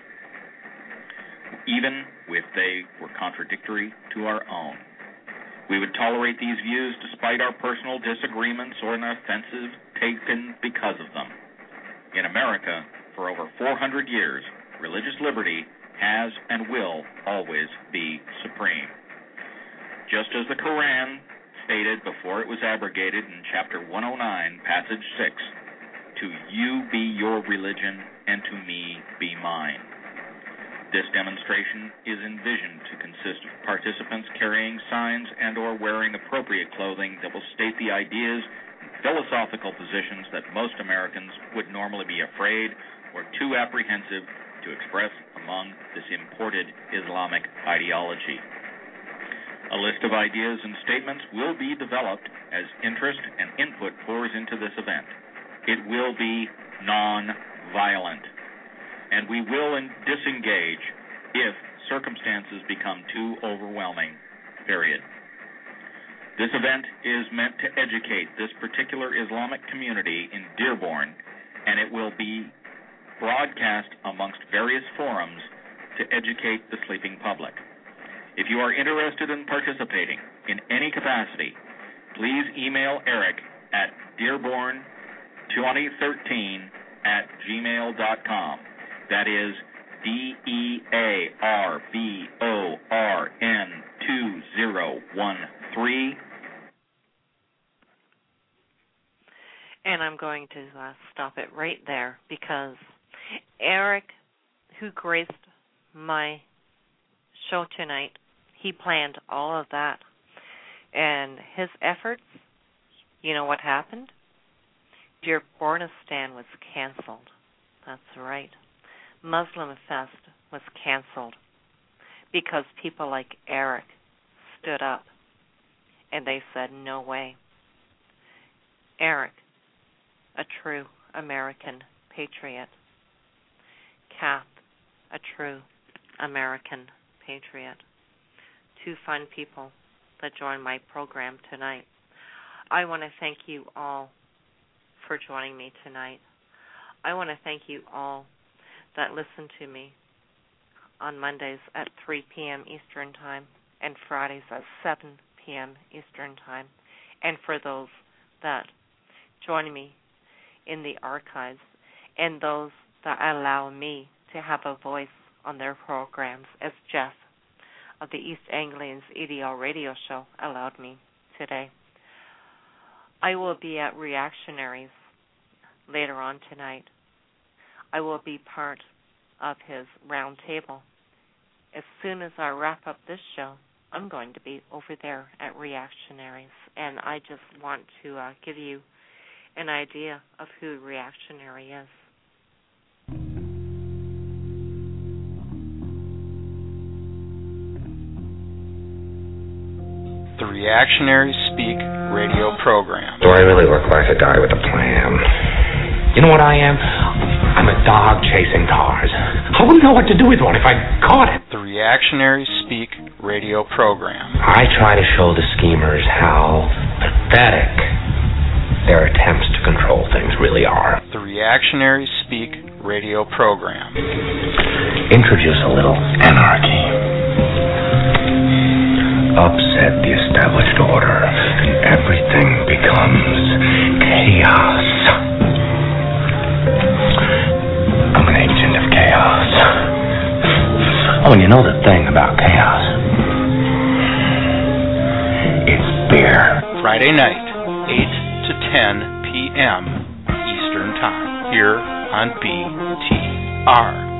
even if they were contradictory to our own. We would tolerate these views despite our personal disagreements or an offensive taken because of them. In America, for over 400 years, religious liberty has and will always be supreme. Just as the Quran stated before it was abrogated in chapter 109, passage 6, "To you be your religion, and to me be mine." This demonstration is envisioned to consist of participants carrying signs and or wearing appropriate clothing that will state the ideas and philosophical positions that most Americans would normally be afraid or too apprehensive to express among this imported Islamic ideology. A list of ideas and statements will be developed as interest and input pours into this event. It will be non-violent, and we will disengage if circumstances become too overwhelming, period. This event is meant to educate this particular Islamic community in Dearborn, and it will be broadcast amongst various forums to educate the sleeping public. If you are interested in participating in any capacity, please email Eric at dearborn2013@gmail.com. That is DEARBORN2013. And I'm going to stop it right there because Eric, who graced my show tonight, he planned all of that. And his efforts, you know what happened? Dearbornistan was canceled. That's right. Muslim Fest was canceled because people like Eric stood up and they said, no way. Eric, a true American patriot. Kath, a true American patriot. Two fun people that joined my program tonight. I want to thank you all for joining me tonight. I want to thank you all that listen to me on Mondays at 3 p.m. Eastern Time and Fridays at 7 p.m. Eastern Time, and for those that join me in the archives and those that allow me to have a voice on their programs, as Jeff of the East Anglians EDL radio show allowed me today. I will be at Reactionaries later on tonight. I will be part of his round table. As soon as I wrap up this show, I'm going to be over there at Reactionaries, and I just want to give you an idea of who Reactionary is. The Reactionary Speak radio program. Do I really look like a guy with a plan? You know what I am? I'm a dog chasing cars. I wouldn't know what to do with one if I caught it. The Reactionary Speak radio program. I try to show the schemers how pathetic their attempts to control things really are. The Reactionary Speak radio program. Introduce a little anarchy. Upset the established order, and everything becomes chaos. I'm an agent of chaos. Oh, and you know the thing about chaos? It's beer. Friday night, 8 to 10 p.m. Eastern Time, here on BTR.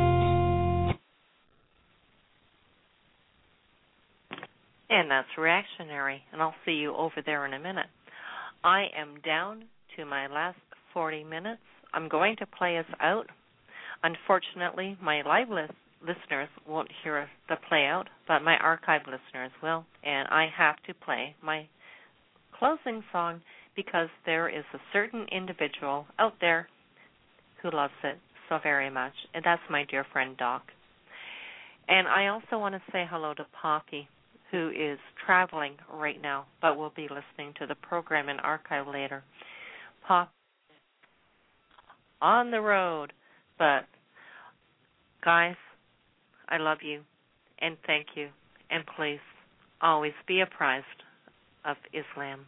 And that's Reactionary, and I'll see you over there in a minute. I am down to my last 40 minutes. I'm going to play us out. Unfortunately, my live listeners won't hear the play out, but my archive listeners will, and I have to play my closing song because there is a certain individual out there who loves it so very much, and that's my dear friend Doc. And I also want to say hello to Poppy, who is traveling right now, but will be listening to the program in archive later. Pop on the road. But, guys, I love you, and thank you, and please always be apprised of Islam.